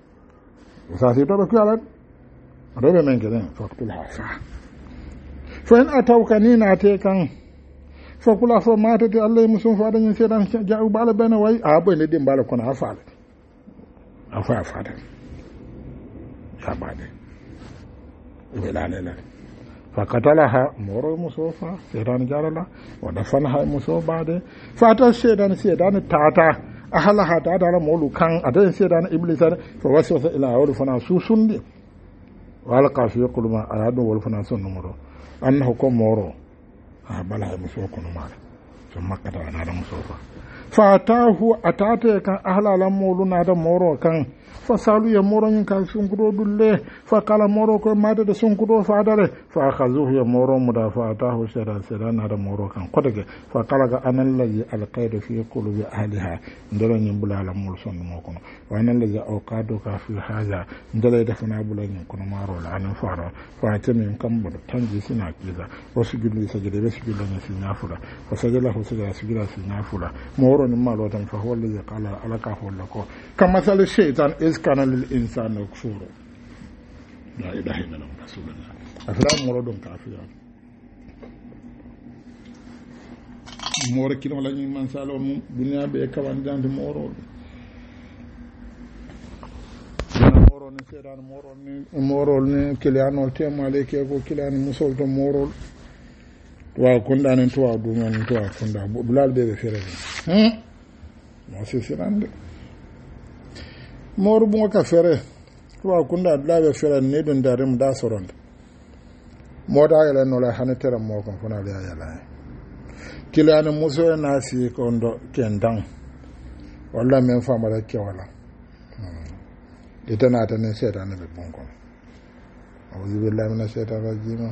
[SPEAKER 1] sa se to rukiya la rebe men gelen faktul hafa fa in atawka ni na te kan fakula fo mata de Allah musun fa dan sedan ja'u bala bana wai a boy ne din bala kono afal afa afa da ya bade wala la fa katalaha moro musofa sedan jarala wa dafanha muso bade fa ta sedan sedan tata ahalaha ta da molu kan adan sedan iblisa fa waswasa ila awru fana susundi wal qafi qulma aradu wal fana sun numero annahu ko moro a bala ya muso kono mara so makata na da muso fa fatahu atata kan ahlalan molu na da moro kan fasalu ya moro yin kan sun kudo dulle fa kala moro ko mata da sun kudo fa dare fa khazuhu ya moro muda fa atahu shara shara na da moro kan kodage fa kala ga anan lazi alqaidu fi qulubi ahliha ndala nyin bulala mol son mo kono wa anan lazi awqadu ka fi haza ndala da fana bulan kono maro la anan fara fa tamin kan bu tanji sina kiza wasu gidu sajide wasu gidu ne sin yafura fa sajala hu sajala sigira sin yafura moro ni malo tan fa huwa allazi qala alaka hulako kama sal shaytan كان للإنسان كفورا لا إله إلا الله رسول الله أفلام مرض كافيا moro kilo la ñi man salo mum dunya be kawan dande moro moro ne sedan moro ne moro ne kiliano temale ke ko kiliano musol to moro wa kunda ne to adu man to kunda bulal be be fere hmm mo se sirande moro bu ka fere to kunda dula be fere ne don darim da soronde moda yala no la hanetera mo kon fona le yala kiliano muso na si kondo kendang wala men famara ke wala ita na ta ne setan ne bon kon auzu billahi minash shaitanir rajim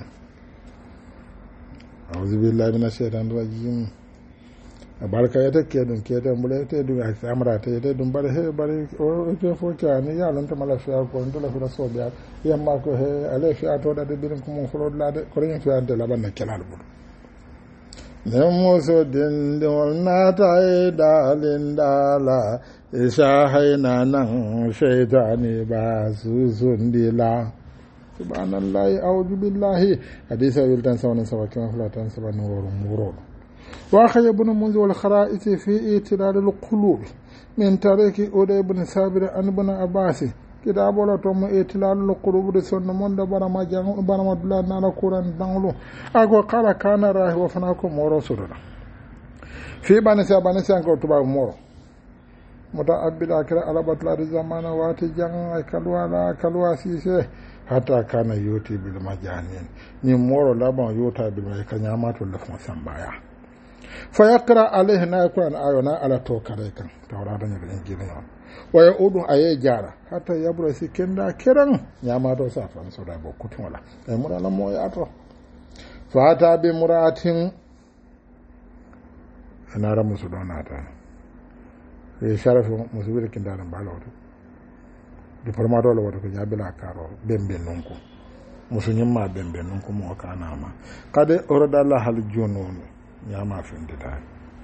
[SPEAKER 1] auzu billahi minash shaitanir rajim barka ya take dun ke da mule te du ga samara te te dun bare he bare o te fo ka ni ya lan ta mala fiya ko ndo la fi so biya yamma ko he ale fiya to da de birin ko mo folo la de ko ren fiya de la ban na kelal bu nemo so din de na ta e dalin dala isa haina nan shaitani ba su sundila subhanallahi a'udhu billahi hadisa wiltan sawana sawakin fulatan sabanu warun muro wa khaya ibn munzi wal khara'is fi itilal al qulub min tariki uday ibn sabir an ibn abbas kitabola to mo itilal al qulub de sonno monda barama jang barama dula nana quran danglo ago qala kana rahi wa fanako moro sudura fi banasa banasa ko tuba moro mota abida kira alabatla di zamana wati jang ay kalwa la kalwa sise hata kana yoti bil majanin ni moro laban yota bil may kanyama to lafon sambaya fa yaqra alayhi na qur'an ayona ala to kare kan tawrata ne ben gina yon waya udu aye jara hata yabro sikenda kiran nyama to sa fan so da bokutun wala ay mura la moy ato fa ta bi muratin ana ramu su donata e sharafo musubir kindaran balawto di formato lo wato ko jabila karo bembe nonko musunyimma bembe nonko mo kana ma kade orodalla hal jonon nyama findita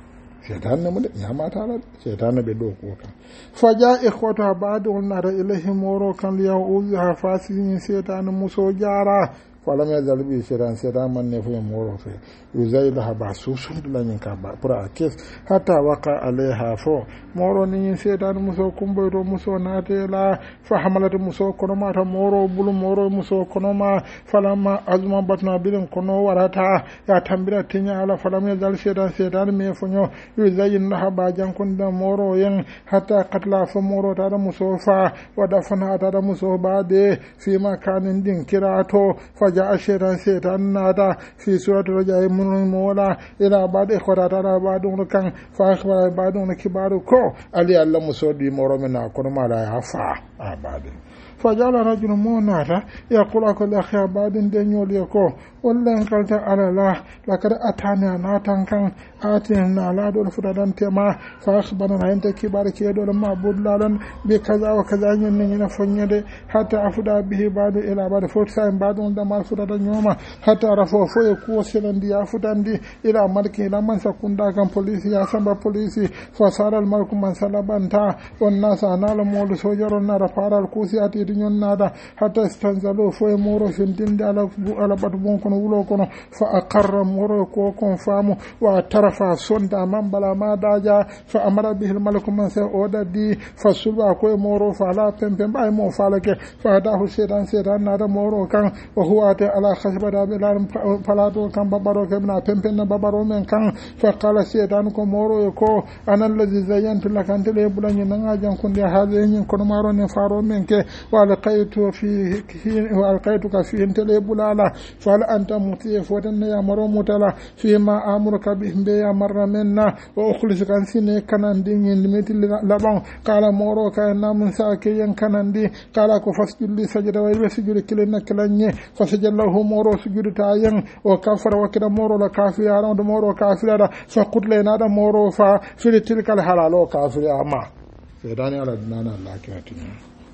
[SPEAKER 1] setan ne mu de nyama tala setan ne be do ko kan faja ikhwata ba'du nara ilahi moro kan liya uza fasin setan muso jara wala me zalbi setan setan man ne fu moro fe yuzailaha basusun dulan ka ba pura kes hatta waqa alaiha fo moro ni setan muso kumbo do muso natela fa hamalat muso kono mata moro bulu moro muso kono ma falama azma batna bilin kono warata ya tambira tinya ala falama zal setan setan me fonyo yuzailaha ba jankon da moro yen hatta qatla fa moro ta da muso fa wada fana ta da muso ba de fi makanin din kirato faja setan setan nada fi suratul rajai mun mola ila bade khorata da badun kan fa akhbara badun kibaru ko ali allah musodi moro mena kono mala ya fa abade fajala rajul monata yaqulu ko la kha badin de nyol yako wallan kalta ala la lakad atana natan kan atin na la do fudadan tema fa akhbara anta kibaru ke do ma budlalan be kaza wa kaza nyen ni na fonyede hatta afuda bihi badu ila badu fotsa badun da mal fudadan nyoma hatta rafo fo e ko selandi ya futandi ila malki ila man sakunda kan polisi ya samba polisi fa saral malku man salabanta on nasa nala modu sojaro na rafaral kusi ati dinyon nada hatta stanzalo fo e moro findinde ala ala batu bon kono wulo kono fa aqarra moro ko kon famu wa tarafa sonda mambala ma daja fa amara bihi al malku man sa odadi fa sulba ko e moro fa la pempe bay mo falake fa dahu sedan sedan nada moro kan wa huwa ta ala khashbada bilar palato kan babaro kemna pempe na babaro men kan fa qala sedan ko moro ko anan ladhi zayantu lakante le bulanyi nanga jankunde haade nyin kono maro ne faro men ke wa alqaitu fi wa alqaituka fi intele bulala fal anta muti fotan ya maro mutala fi ma amuruka bi be ya marna menna wa ukhlis kan sine kanandi nyin limiti laban qala moro ka namun sa ke yan kanandi qala ko fasjudi sajada wa wasjudi kilena kilanye fasajallahu moro sujudu ta yan o kafara wa kida moro la kafira ran do moro kafira fa qutle na da moro fa fi tilkal halalo kafira ma sai dani ala dinana Allah kiyatini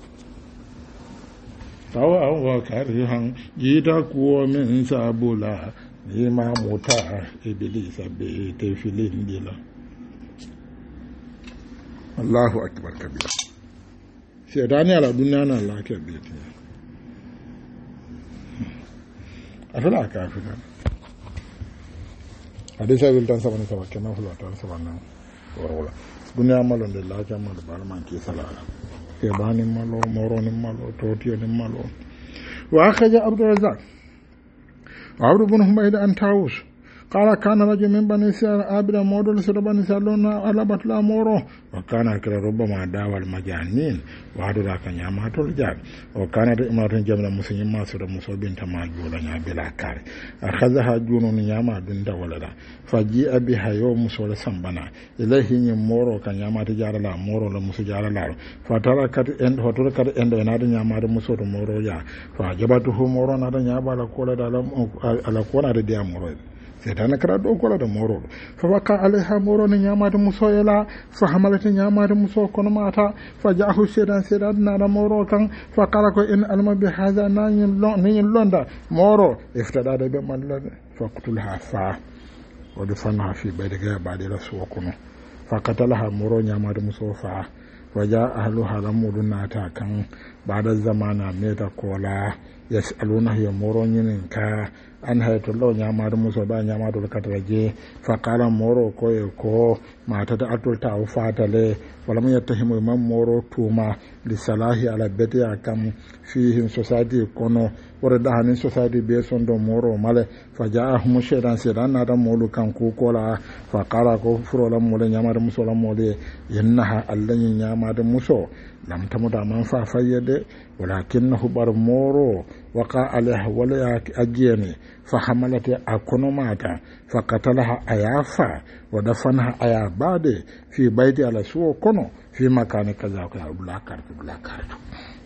[SPEAKER 1] tawa wa karihan jita kuwa min sabula ni ma mota iblis be te filin dila Allahu akbar kabira sai dani ala dinana Allah kiyatini afala kafira hadisa wil tan sabani sabak kema fulo tan sabana wala dunya malon de la jama de balman ki salala ke bani malo moro ni malo toti ni malo wa akhaja abdur razzaq abdu ibn humayd an tawus قال كان رجل من بني إسرائيل عابدا مودول سر بني إسرائيل على بطلا مورو وكان كلا ربما داوى المجانين وهذا كان يامات الجاد وكان امرأة جملة مسلمين ما سر مسوبين تما جولا يا بلا كار أخذها جنون ياما دون دولة فجيء بها يوم مسول سنبنا إليه مورو كان يامات جار لا مورو لمسو جار لا فتركت إن فتركت إن ينادي يامات مسول مورو يا فجبته مورو نادي يابا على كولا على كولا دي مورو setana kara do kola da moro fa waka alaiha moro ni nyama da muso yala fa hamalati nyama da muso kono mata fa jahu sedan sedan na da moro kan fa kala ko in alma bi hadha nayin lon ni londa moro iftada da be malla fa qutulha fa wa dafana fi bayda ba da rasu kono fa katalaha moro nyama da muso fa waja ahluha lamudun nata kan ba da zamana meta kola yasaluna ya moro nyinin ka an hayto lo nyamadu muso ba nyamadu kataraje fa qala moro ko e ko mata da atul ta ufatale wala mun yattahimu man moro tuma li salahi ala beti akam fihi society kono wala da hanin society be son do moro male fa jaahum shaytan sedan na da molu kan ku kola fa qala ko furo la mole nyamadu muso la mole yannaha allan nyamadu muso lam tamuda man fa fayyade walakinahu bar moro waqa alaiha wala ajiyani fa hamalati akonomata fa qatalaha ayafa wa dafanaha ayabade fi baiti ala suwo kono fi makani kaza ko abula kartu bula kartu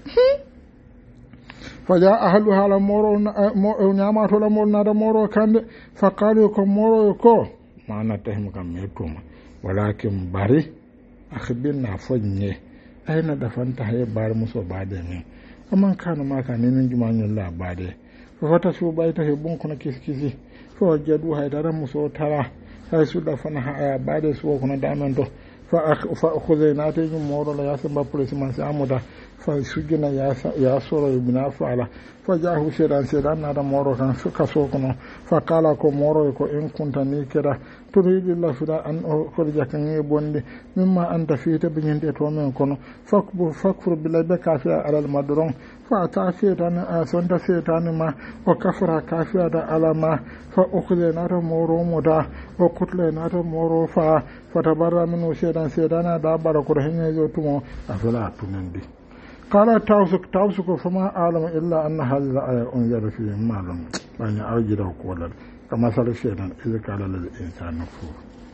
[SPEAKER 1] fa ja ahluha la moro nyama to la moro na da moro kande fa qalu ko moro ko mana tahim kam metuma walakin bari akhbirna fanye aina dafanta haye bar muso bade me amman kanu maka ninin jumanyon la bade fata su baita he bon kono kiskisi fo jadu haydara muso tara hay su dafana ha bade su kono damen do fa fa khuzayna te moro la yasba police man sa amuda fa sujina ya ya soro ibna fala fa jahu sedan sedan na da moro kan suka so kono fa kala ko moro ko in kunta ni kira turidi la fida an khurja kan e bonde mimma anta fita binyinde to men kono fakbu fakfur billahi be kafiya alal madron fa ta sedan a sonda sedan ma o kafara kafiya da alama fa ukhzena da moro moda o kutle na da moro fa fa tabarra min sedan sedan da barako hinne yo tumo afala tunandi قال تاوسك تاوسك فما أعلم إلا أن هذه الآية أنزل فيه معلوم بأن أرجل وقولا كما سأل الشيطان إذا قال للإنسان نكفور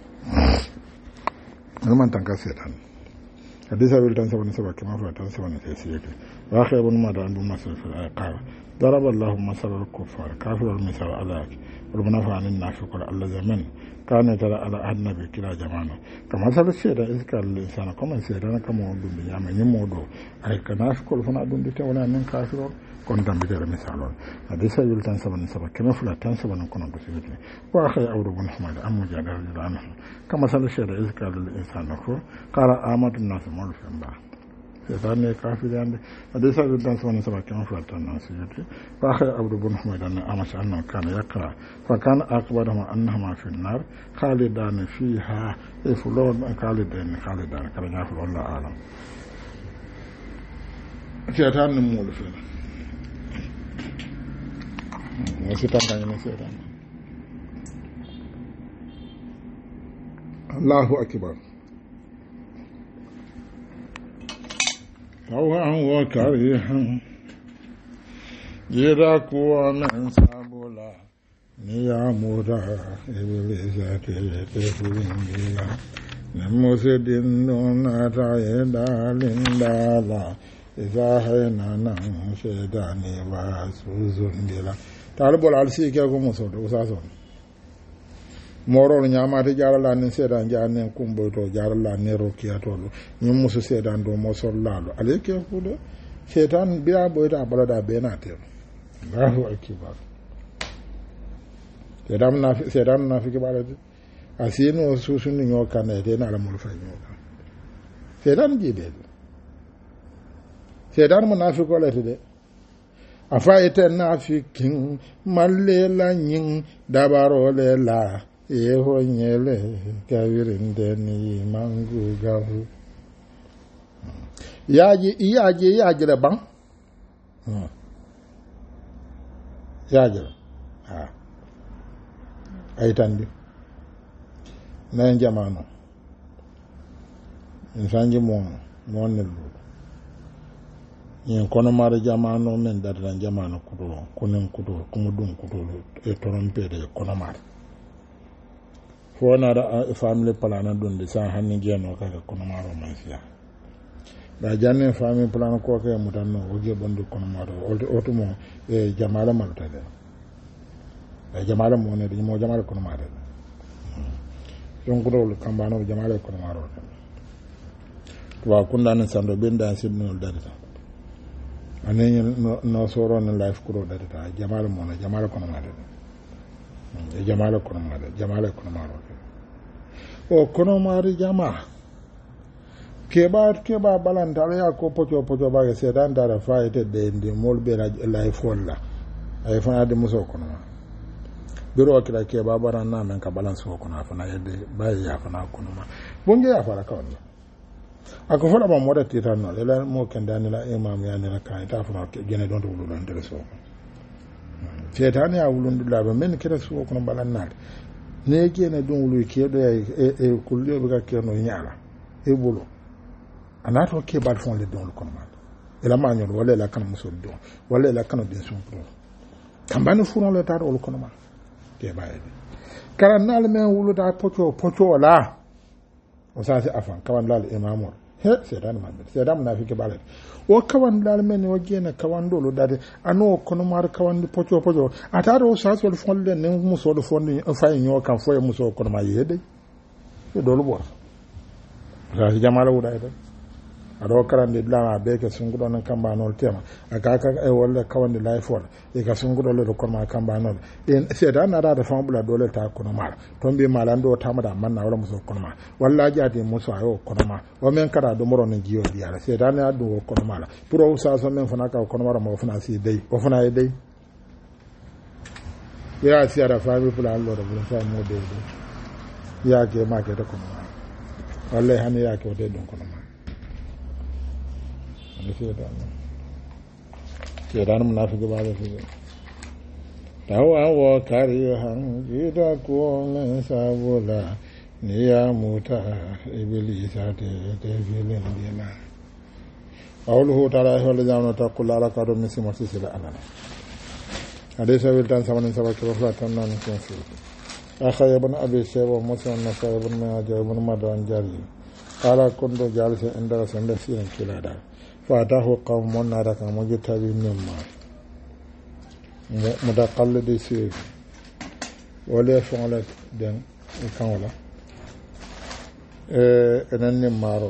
[SPEAKER 1] لمن تنكى الشيطان حديث أبي التنسبة نسبة كما فلا تنسبة نسيسيك وآخر ابن ماذا عنده مثل في الآية قال ضرب الله مثل الكفار كافر المثال عليك والمنافع عن النافق الذي من كان ترى على أهل النبي كلا جماعنا كما سأل الشيطان إذ قال الإنسان كما الشيطان كما ودون بياما يمودو أي كنافق الفنا دون دي تولى من كافر كنت بكر مثالون حديث أبي التنسبة نسبة كما فلا تنسبة نكون بسيطة وآخر أورو بن حمد أم مجاد رجل عنه كما سأل الشيطان إذ قال الإنسان نكفر قال آمد الناس مول في الله شيطان كافر يعني حديث أبي التنسبة نسبة كما فلا تنسبة وآخر أورو بن حمد أن أمس أنه كان يقرأ فكان أكبرهم أنهما في النار خالدان فيها يفلون خالدين خالدان كان يفلون الله أعلم شيطان نمول فيه وشيطان كان ينسيطان الله أكبر طوعا وكريها يراكوا من سابولا نيامورا إبليسات تفلنجلا نمسدين دون أتايدا لندالا إذا هينا نمشيداني واسوزندلا تعالوا على سيكي أقوم وصول وصاصون moro nyamate jarala ni sedan jane kumbo to jarala ne rokiya to ni musu sedan do mo sollalo aleke fude setan biya boyta balada benate Allahu akbar sedan na sedan na fiki balade asino susuni nyoka na de na alamul fa nyoka sedan jide sedan munafiko lete de afa ite nafikin mallela nyin dabaro lela yeho nyele kawirinde ni mangu gahu yaji yaji yaji le bang yaji ha ay tandi na jamano insanji mo mo ne lu yin kono mare jamano men darda jamano kudo kunen kudo kuma dum kudo e torompe de kono mare fona da family plan don de sa hanni geno ka kono maro man fiya da janne family plan ko ke mutanno oje bondu kono maro oto mo e jamala malta de e jamala mo ne de mo jamala kono maro don kudo kambano jamala kono maro wa kunda nan sando benda sidno darita ane no no soro na life kuro darita jamala mo na jamala kono maro e jamala kono maro jamala kono maro o kono maro jama keba keba balanta ya ko pocho pocho ba se dan dara faite de de molbe la life wala ay fana de muso kono ma biro kila keba barana men ka balance ko kono fana yede bay ya fana kono ma bonge ya fara kawon ako fola ma moda titano le mo kendani la imam ya ne ka ta fana gene don to wulun de so setani ya wulun dula ba men kira so kono balanna ne gene don wulu ke do e e kulliyo be ka keno nyaala e bulu anato ke bal fon le don kono ma ela ma nyon wala la kan muso don wala la kan de son pro kambani furon le tar ol kono ma ke baye kala nal men wulu da pocho pocho la o sa se afan kawan lal imamor he sedan man sedan na fike balet o kawan lal men o gene kawan dolo dade ano kono mar kawan di pocho pocho ataro o sa so le fon le ne muso do fon ni fay nyo kan foye muso kono ma yede e dolo bo sa jamala wuda ede ado karande lama be ke sungudo nan kamba nol tema aka ka e wala kawande life wala e ka sungudo le ko ma kamba nol en seda na da fambula dole ta kono mala tombe mala ndo tamada manna wala muso kono ma walla jaati muso ayo kono ma o men kara do moro ne jiyo diara seda na do kono mala pro sa so men fana ka kono mara mo fana si dey o fana e dey ya si ara fabi pula allo do sa mo dey ya ke ma ke to kono ma walla hani ya ke o dey don kono ma kedan munafiki ba da su tawa wa karihan gida ko men sabula ni ya muta iblisa te te filin dina qawluhu ta'ala wa lazamna taqula la qadu min simati sila alana hadisa wil tan samanin sabaki wa tan nan kun fi akhay ibn abi shayba musa an-nasai ibn majah ibn madan jari qala kuntu jalisa inda sanda sirin kilada فأتاه قوم نارك مجتبي مما متقلد سيف ولا فعل دين كاملا انن مارو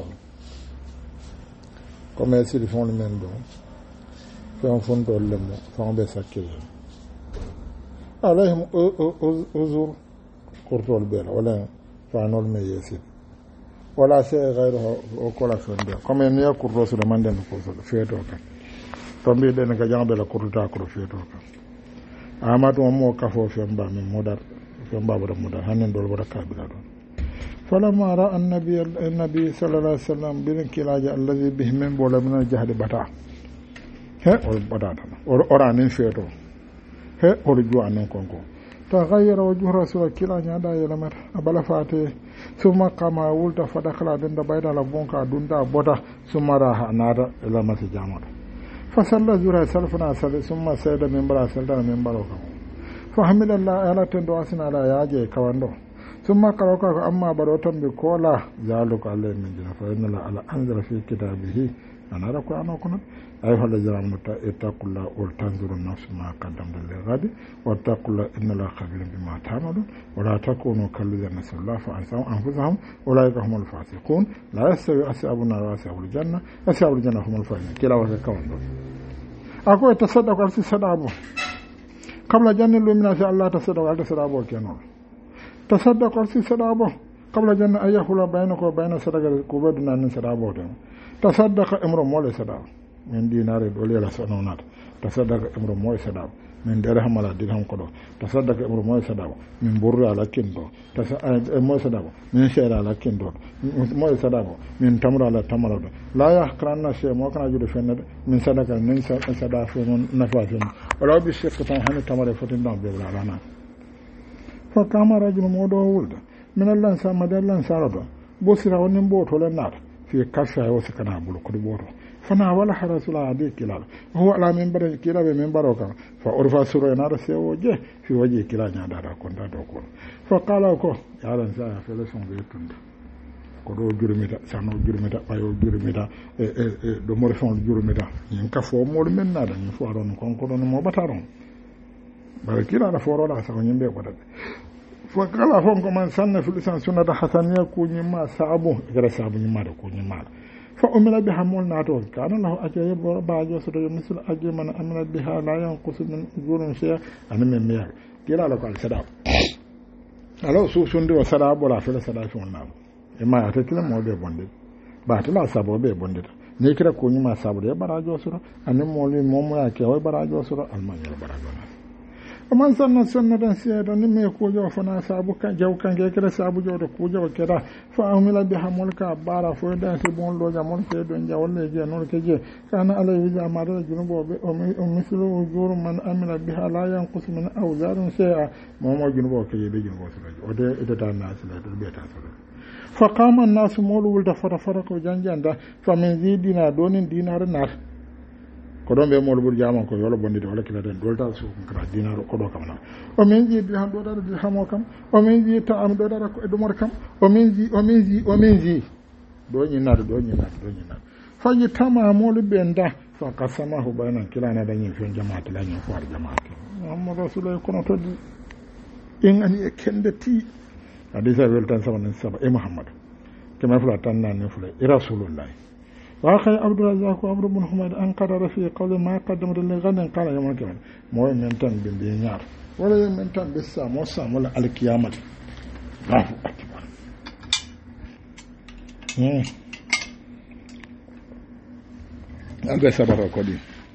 [SPEAKER 1] كما يصير فون من دون فون فون دولم فون بسكيل عليهم أزور كرتول بير ولا فانول ميسير wala sai gairo o kola fende comme ne kurro su de manden ko so feto kan tombi den ga jambe la kurta ko feto kan amatu mo ka fo femba min modar femba bo modar hanen dol bo kabila don falamma ra annabi annabi sallallahu alaihi wasallam bin kilaja alladhi bihi min bola min jahdi bata he o bata o ora nen feto he o ju anen konko تغير وجه رسول كلا نيادا يلمر أبلا فاتي ثم قام ولد فدخل دند بيدا لبونكا دوندا بودا ثم راح نادا إلى مسجد جامع فصلى زورا سلفنا سل ثم سيد من برا سلطان من بروكا فحمد الله على تندواسنا على ياجي كواندو ثم قالوا أما بروتم بكولا ذلك عليه من جنة فإن الله على أنزل في كتابه أنا رأيك أنا كنت أيها الذين آمنوا اتقوا الله ولتنظر النفس ما قدمت للغد واتقوا الله إن الله خبير بما تعملون ولا تكونوا كالذين نسوا الله فأنساهم أنفسهم أولئك هم الفاسقون لا يستوي أصحاب النار وأصحاب الجنة أصحاب الجنة هم الفائزون كلا وكون دول أقول تصدق على صدقه قبل جنة لمن الله تصدق على صدقه كنور تصدق على صدقه قبل جنة أن يخلى بينك وبين صدقه كوبدنا من صدقه تصدق امر مول صدقه من دينار ولا سنونات تصدق امر موي صدق min dirham ala dirham kodo tasaddaka ibru moy sadaqa min burri ala kindo tasa moy sadaqa min shayra ala kindo moy sadaqa min tamra ala tamra do la yahqranna shay mo kana jude fenade min sadaqa min sadaqa fu nafatin wala bi shirka tan han tamara fotin dan be wala na fa kama rajul modo wulda min allah sa madallan sarado bo sira wonin bo to le nata fi kasa o sakana bulu ko bo fana wala harasula ade kilal huwa ala min bara kila be min baroka fa urfa sura na da sewo je fi waje kila nya da ko da do ko fa qala ko yaran sa ya fele son be tunda ko do jurumita sano jurumita bayo jurumita e e do mo refon jurumita yin ka fo mo men na da ni fo aron kon ko don mo bataron bara kila da foro da sa ko nyimbe ko da fa qala fo ko man sanna fi lisan sunnata hasaniya ku nyima sabu gara sabu nyima da ku nyima fa umila biha mulnato kana lahu ajay baajo so do misal ajay man amila biha la yanqus min ujurun shay'a an min miyar kila la ko sada alo su sunde o sada bola fela sada fi wonna e ma ata kila mo be bonde ba ta la sabo be bonde ne kira ko nyima sabo de barajo so an mo li mo mo ya ke o barajo so alman ya barajo man sanna sunnatan siyada ni me ko jo fana sabu kan jaw kan ge kira sabu jo to ko jo kira fa amila biha mulka bara fo da ti bon lo jamon ke don jaw le je non ke je kana alay wija mara junubo be o mislu ujur man amila biha la yanqus min awzarun shay'a momo junubo ke je be junubo so o de ida ta nas la do be ta so fa qama an-nas mulu da fara fara ko janjanda fa min zidina donin dinar nar ko don be mol bur jama ko yolo bondide wala kila den dolta su kra dinaro ko do kamna o min ji bi han do dara di hamo kam o min ji ta am do dara ko e dumor kam o min ji o min ji o min ji do nyi nado do nyi nado do nyi nado faji tama mol be nda fa qasamahu bayna kila na danyi fen jamaat la nyi far jamaat muhammad rasulullah kono to di en ani e kende ti hadisa weltan sama nan saba e muhammad kema fula tan nan fula e rasulullah واخي عبد الرزاق وعبد بن حميد انقرر في قول ما قدم لغد قال يوم القيامه مو من تن بن ñaar wala من تن بس مو سام ولا القيامه الله اكبر امم anga sabara ko di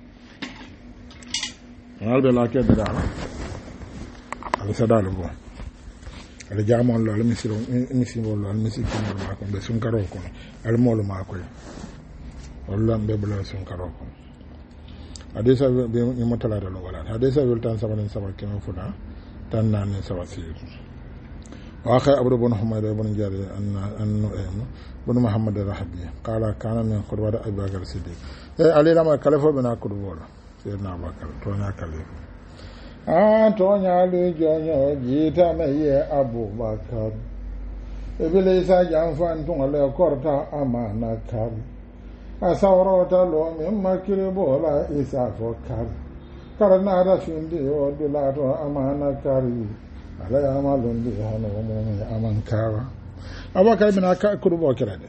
[SPEAKER 1] albe la ke da ala sadalo go ala jamon lo ala misiro misiro lo ala misiki ma ko be sun karo ko ala molo ma ko wallan be bula sun karo ko hadisa be ni motala da wala hadisa wel tan sabanin sabal kema fuda tan nan sawa si wa akhay abdu bin humayd ibn jari an an ibn muhammad al-rahabi qala kana min qurwada abubakar siddiq e ali lama kalafo bina kurbola sayyidina abubakar to na kalafo a to nya le jonyo jita na ye abubakar ibilisa janfan tun le korta amana kar asawrota lo min makire bola isa fokar karna da shindi o dulato amana kari ala amalun bi hanu mu aman kawa abakar bin aka kurbo kirade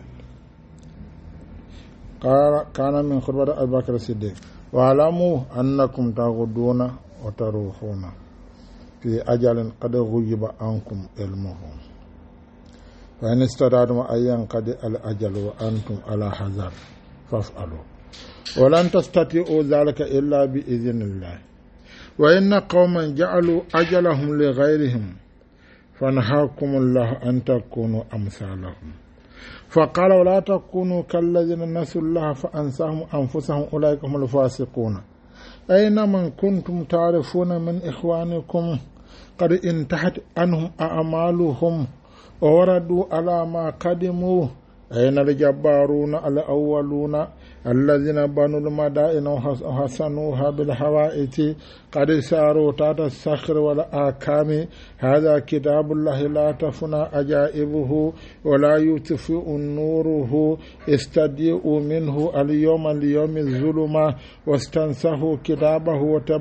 [SPEAKER 1] qala kana min khurba abubakar siddiq wa alamu annakum taghuduna wa taruhuna fi ajalin qad ghuyiba ankum ilmuhu wa in istadadum ayyan qad al ajalu antum ala hazar فافعلوا ولن تستطيعوا ذلك إلا بإذن الله وإن قوما جعلوا أجلهم لغيرهم فنهاكم الله أن تكونوا أمثالهم فقال ولا تكونوا كالذين نسوا الله فأنساهم أنفسهم أولئك هم الفاسقون أين من كنتم تعرفون من إخوانكم قد انتهت عنهم أعمالهم ووردوا على ما قدموا أين الجبارون الأولون الذين بنوا المدائن وحسنوها بالحوائط قد ساروا تحت الصخر والآكام هذا كتاب الله لا تفنى أجائبه ولا يطفئ نوره استضيئوا منه اليوم اليوم الظلمة واستنسخوا كتابه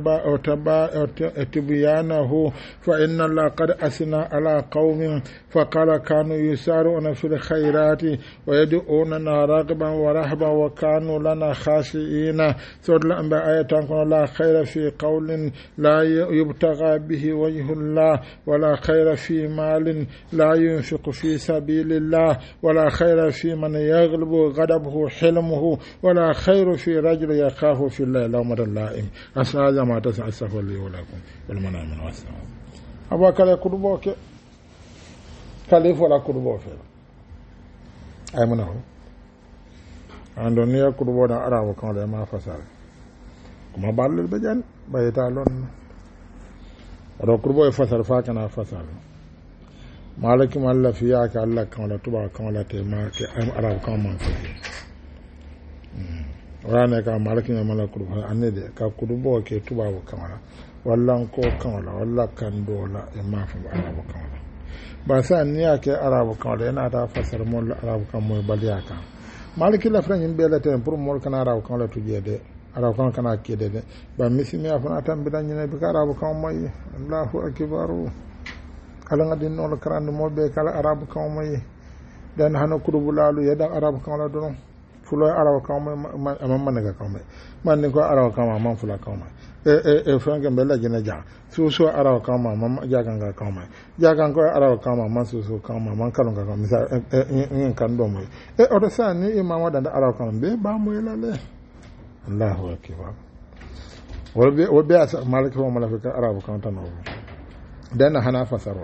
[SPEAKER 1] وتبيانه فإن الله قد أثنى على قوم فقال كانوا يسارعون في الخيرات ويدعوننا رغبا ورهبا وكانوا كونوا لنا خاشعين سورة الأنبياء آية تنكون لا خير في قول لا يبتغى به وجه الله ولا خير في مال لا ينفق في سبيل الله ولا خير في من يغلب غضبه حلمه ولا خير في رجل يخاف في الله لومة اللائم أسمع هذا ما تسعى السفر لي ولكم والمنامن والسلام أبا كلا كربوك كليف ولا كربوك أي منه عندنا كربونا أراه كان ما فسر كما بالل بجان بيتالون أراه كربو يفسر فاكنا فسر مالك مالا فيها كالله كان تبا كان تما كأم أراه كان ما فسر ورانا كان مالك مالا كربو أني ده كربو كي تبا وكان ولا نكو كان ولا كان دولا ما في أراه كان بس أني أكى أراه كان أنا أراه فسر مول أراه كان مو باليا كان maliki la fran yimbe la ten pour mol kana raw kan la tujede araw kan kana kede de ba misimi afana tan bidan nyine bi araw kan moy Allahu akbar kala ngadi non kran mo be kala arab kan moy dan hano kurubu lalu yeda arab kan la don fulo araw kan moy amam man ga kan moy man ni ko araw kan man fula kan moy e e e fran gambe la jina ja su su araw kan ma man jagan ga kan moy jagan ko araw kan ma man su su kan ma man kalon ga kan misal en kan do moy e o sa ni imam wadanda araw kan be ba moy la le Allahu akbar wolbe wolbe asa malik ko mala fika araw kan tan o dan hana fasarol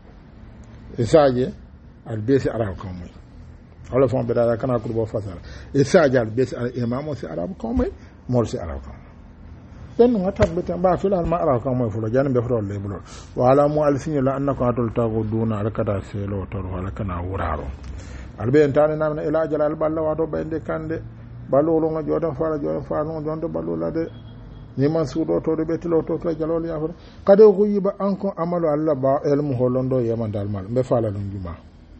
[SPEAKER 1] isaje albesi araw kan moy wala fon be dara kana ko bo fasara isaje albesi imam o si araw kan moy mor si araw kan den ngata beta ba filal ma araw kan moy fulo jan be fotol le bulo wala mu alsinyo la annako atol tago duna alkata selo tor wala kana wuraro albe entane namna ila jalal balla wato bende kande balolo nga jodan fara jodan fara no jonde balola de ni man sudo to de betilo to to jalol ya fara kade ko yiba anko amalu alla ba elmu holondo yaman dal mal be fala dum juma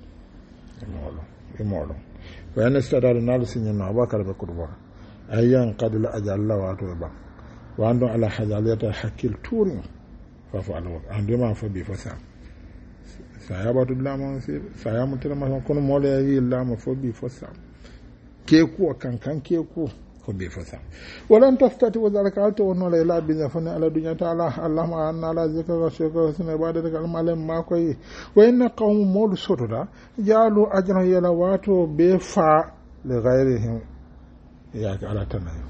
[SPEAKER 1] molo e molo wa anastadal nal sinyo no abakar be kurba ayyan qad la ajalla wato ba wando ala hajaliyata hakil turin fa fa alo ande ma fa bi fa sa saya batu lama saya mutira ma kono mole yi lama fo bi fa sa keku kankan keku ko be fa sa walan tastati wa zalika alta wa la ila bi zafana ala dunya ta'ala allahumma anna ala zikra wa shukra wa sunna ibadati kal malam ma koy wa inna qawm mawdu sotoda jalu ajra yala wato be fa li ghayrihim ya ala tanayo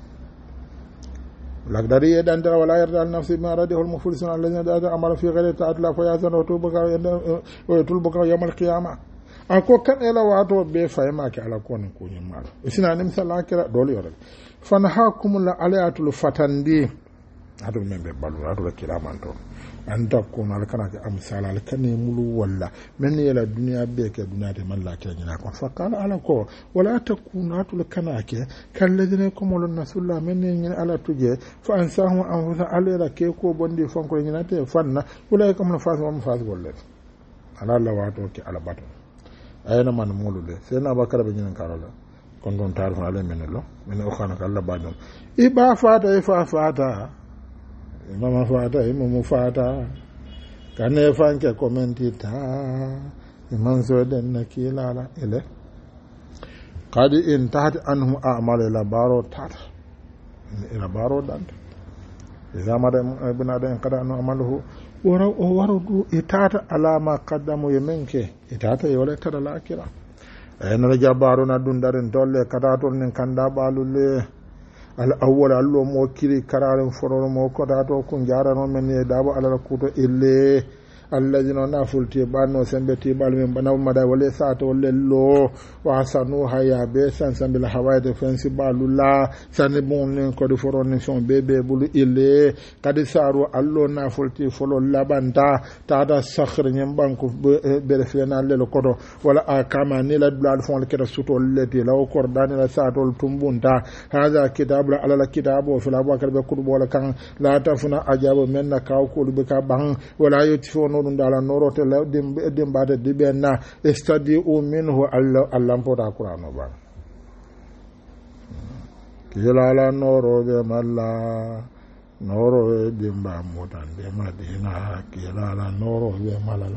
[SPEAKER 1] لقدري يدان ترى ولا يرضى النفس ما رده المفلسون الذين عملوا في غير تعالى فيحزن وتوبك ويتوبك يوم القيامة أكو كان إلى واتو بفايماك على كون كوني مال إسنا نمثل لكرة دولي ورد فنحاكم الله عليها الفتندي هذا من ببالو هذا الكلام أنتم أنت كون على كناك أمثال على كني ملو ولا من يلا الدنيا بيك الدنيا دي من لا كناك فقال على كو ولا تكون على كناك كالذين يكملون الناس الله من ين على تجي فأنساهم أنفسهم على لا كيكو بندي فانكو يناتي فنا ولا يكمل فاز ومفاز ولا على الله واتوك على بطن أين من مولو ده سيدنا بكر بن كارولا كنتم تعرفون عليه من الله من أخوانك الله بعدهم إبا فاتا إفا فاتا mama fata imu fata kane fanke komenti ta imanso den nakila la ile qad intahat anhum a'mal ila baro tat ila baro dan idza mada ibn adam qad anu amaluhu wara wara du itata alama qaddamu yemenke itata yole tada la akira ayna jabaru na dundaren dolle kadaton nin kanda balule al awwal allo mo kiri kararen fororo mo ko dato kun jarano men ne dabo alala kuto ille alladina nafulti banno sembe ti balmen banaw mada wala saato wala lo wa sanu haya be san sambil hawaide fensi balula sani bon ko de foron son bebe bulu ille kadi saru allo nafulti folo labanta tada sakhr nyem banko be fena le kodo wala akama ni la dulal fon le keda suto leti law kordani la saato tumbunta hada kitabul alala kitabo fila bakar be kudu wala kan la tafuna ajabo menna kaw ko be ka bang wala yotifono dum dala norote la dem dem bade dibenna estadi o minhu alla alla pota qur'ano ba kila la noro de malla noro de mba motan de madina kila la noro de malala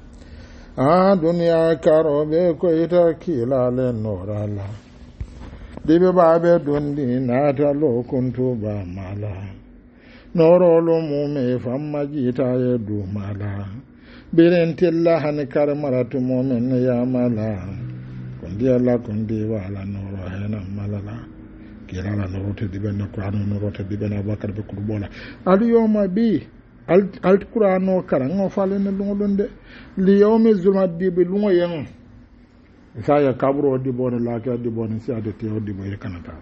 [SPEAKER 1] a dunya karo be ko ita kila le norala dibe babe dondi nata lo kuntu ba mala norolo mume famma jita ye du mala birentilla hani karmaratu mumen ya mala kundi alla kundi wala noro hena malala kirala noro te dibe no qur'ano noro te dibe na bakar be kurbola al yawma bi al qur'ano karango falene lungolonde li yawmi zulmadi be lungo yang saya kabro di bon la ka di bon si ade te di boy kanata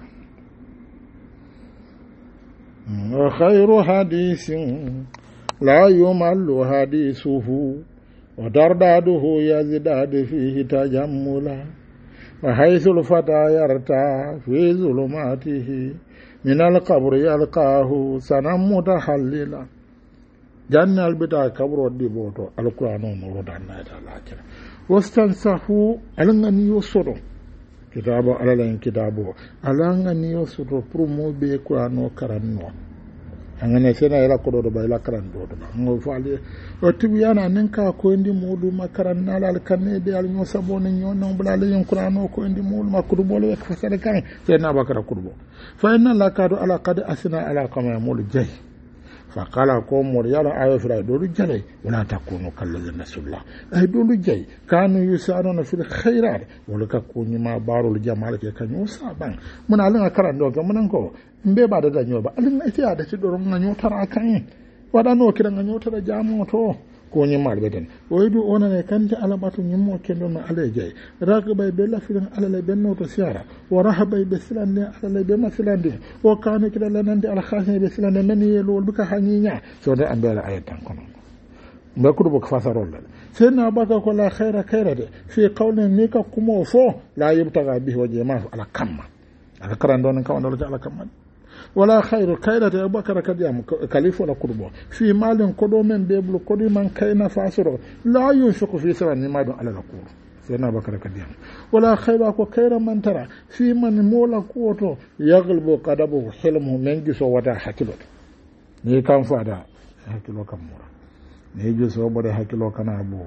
[SPEAKER 1] wa khairu hadisin la yumallu hadisuhu wa dardaduhu yazdadu fihi tajammula wa haythul fata yarta fi zulumatihi min al-qabri yalqahu sanam mutahallila jannal bita kabro di boto al-qur'ano no danna ta lakira wastansahu alangani yosodo kitabo alalain kitabo alangani yosodo promo be qur'ano karanno angane sena ila kodo do bayla karan do do ngo fali o tibiyana nen ka ko ndi mudu makaran nalal kanne de al nyo sabone nyo non bulale yon qur'ano ko ndi mudu makudu bole ek fasale kan sena bakara kurbo fa inna lakadu ala qad asna ala kama mul jay fa qala ko mor yala ayo fra do jale wala takunu kallazina sullah ay do jay kanu yusaruna fil khairat wala ka ko nyima barul jamal ke kanyo saban mun alin karan do ga mun ko mbe ba da danyo ba alin ite ya da ci doron ganyo tara kan wada no kiran ganyo tara jamo to ko nyi mal beden woydu ona ne kanje alabatu nyimmo kendo no aleje rakbay be la filan alale benno to siara wa rahabay be silande alale be masilande o kane kida lanande al khasne be silande men yelo buka hanyinya so da ambela ayatan kono mbe kudu bok fasarol la sena baka ko la khaira khaira de fi qawlin nika kumo fo la yubtaga bihi wajma ala kamma ala karandon ka wondolo ala kamma wala khairu kayrata abubakar kadiyam khalifa la kurbo fi malin kodo men beblu kodi man kayna fasoro la yunfiqu fi sirri ma don ala lakur sayna abubakar kadiyam wala khayra ko kayra man tara fi man mola kuoto yaglbu qadabu hilmu men giso wata hakilo ni kan fada hakilo kam mura ni giso bode hakilo kana bo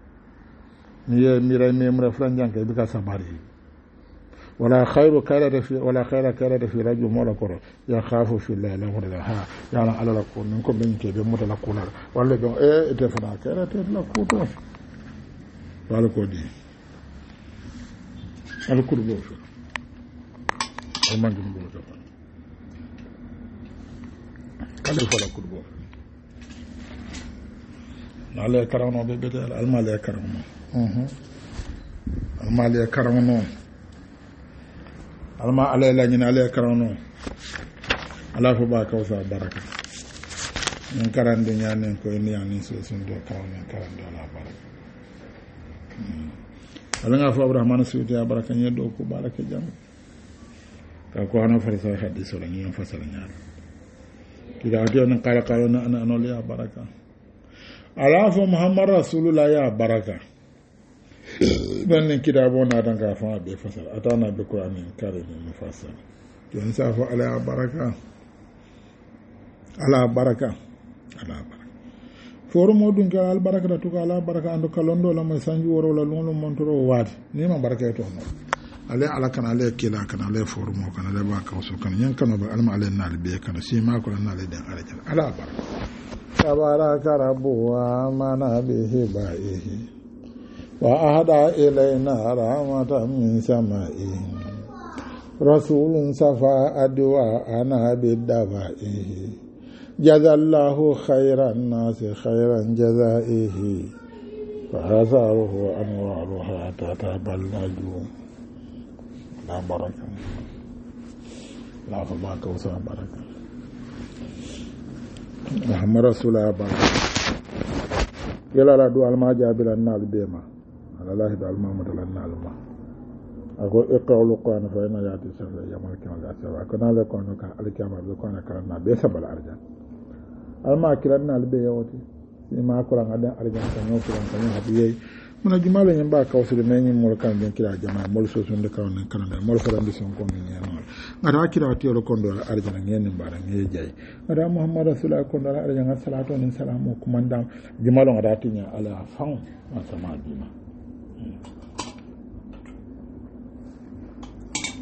[SPEAKER 1] ni ye mira memra franjanka bika sabari ولا خير كارد في ولا خير كارد في رجل مولا كور يخاف في الله لا ولا ها يعني على لا كون نكون بنك بموت لا كون ولا دون ايه تفنا كارد لا كوتو ولا كودي على كود بوش وما جنب بوش كله ولا كود بوش على كرامه بيت المال يا كرامه اها المال يا كرامه alma ala la nyina ala karano ala fo ba kawsa baraka en karande nyane ko ni ani so sun do karane karande ala baraka ala nga fo abrahman suuti ya baraka nyedo ko baraka jam ka ko hana farisa hadith wala nyi fasala nyaar kida dio nan kala kala na ana no ya baraka ala fo muhammad rasulullah ya baraka dan kida bona dan ka fa be fasal atana be qur'anin karim mufassal yon sa fa ala baraka ala baraka ala baraka foro modun ka al baraka to ala baraka ando kalondo la mo sanju woro la lolo montoro wati ni ma baraka to no ale ala kana ale kila kana ale foro mo kana le ba ka so kana yan kana ba alma ale na be kana si ma ko na le den ala baraka tabaraka rabbu wa mana bihi ba'ihi وأهدى إلينا رحمة من سمائه رسول صفى أدواءنا بالدوائه جزى الله خير الناس خيرا جزائه فآثاره أنوارها تتبلج لا بركة لا فباك وسع بركة محمد رسول الله بركة يلا لا دو الما جابل النال بما الله تعالى ما متلنا الله أقول اقرأ القرآن فإن يأتي سفر يوم القيامة أسفل أكون على القرآن القيامة القرآن كرنا بسبب الأرجان alma kiranna albe yawti ma ko ran adan arjan kan yo ko kan habiye mun jumala nyamba ka wasu da nan mol kan den kira jama'a mol so sun da kan nan kan da mol faran bi son ko min ya mol ngata kira ti ro kon do arjan ngen mbara ngi jay ngata muhammad rasulullah kon do arjan salatu min salamu kumanda jumala ngata tinya ala fan ma sama dima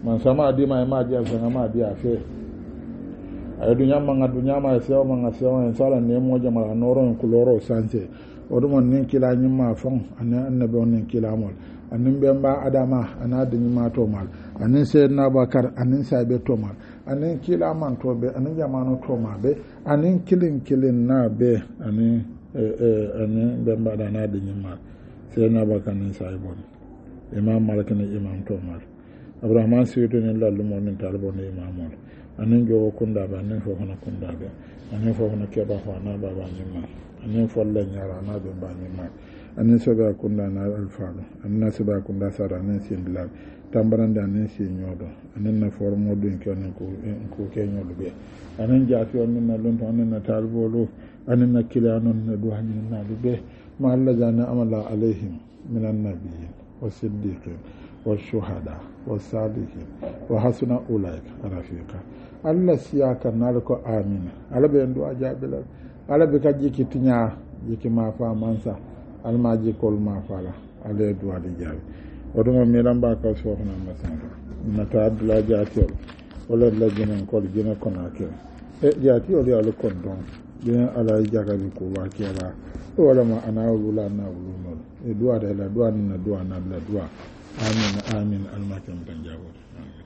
[SPEAKER 1] man sama di ma ma dia so ma dia fe ay dunya ma dunya ma sewa ma sewa en sala ne mo jama noro en kuloro sanse o dum nin kila nyima fon ana annabi on nin kila mol anin be ba adama ana da nyima to mal anin sayyidina bakar anin sabe to mal anin kila man to be anin jamano to ma be anin kilin kilin na be anin eh anin be ba da na da nyima sayyidina bakar nin sabe imam malik ne imam to mal abrahman suyuto ne lallu mo nin talbo ne imam mol anin jowo kunda ba anin fo hono kunda be anin fo hono keba fa na ba ba nyima anin folla nyara na be ba nyima anin soba kunda na alfaado anin soba kunda sara anin sindla tambarande anin si nyodo anin na formo dun ko anin ko ko ke nyodo be anin jaafi on na lon to anin na talbo lo anin na kilanon na do hanin na be ma alla jana amala alaihim minan nabiyyin wasiddiqin washuhada wasalihin wa hasuna ulaika rafiqa alla siyaka nalko amin ala be ndo ajabila ala be kaji kitinya yiki ma fa mansa almaji kol ma fala ale duwa de jabi oduma milan ba ka so na masan na ta abdula jati wala la jinen kol jina konake e jati o ya lo kondon bien ala jaga bi ko wa kiala wala ma ana wala na wala e duwa de la duwa na duwa na la duwa amin amin almakan tan jawo amin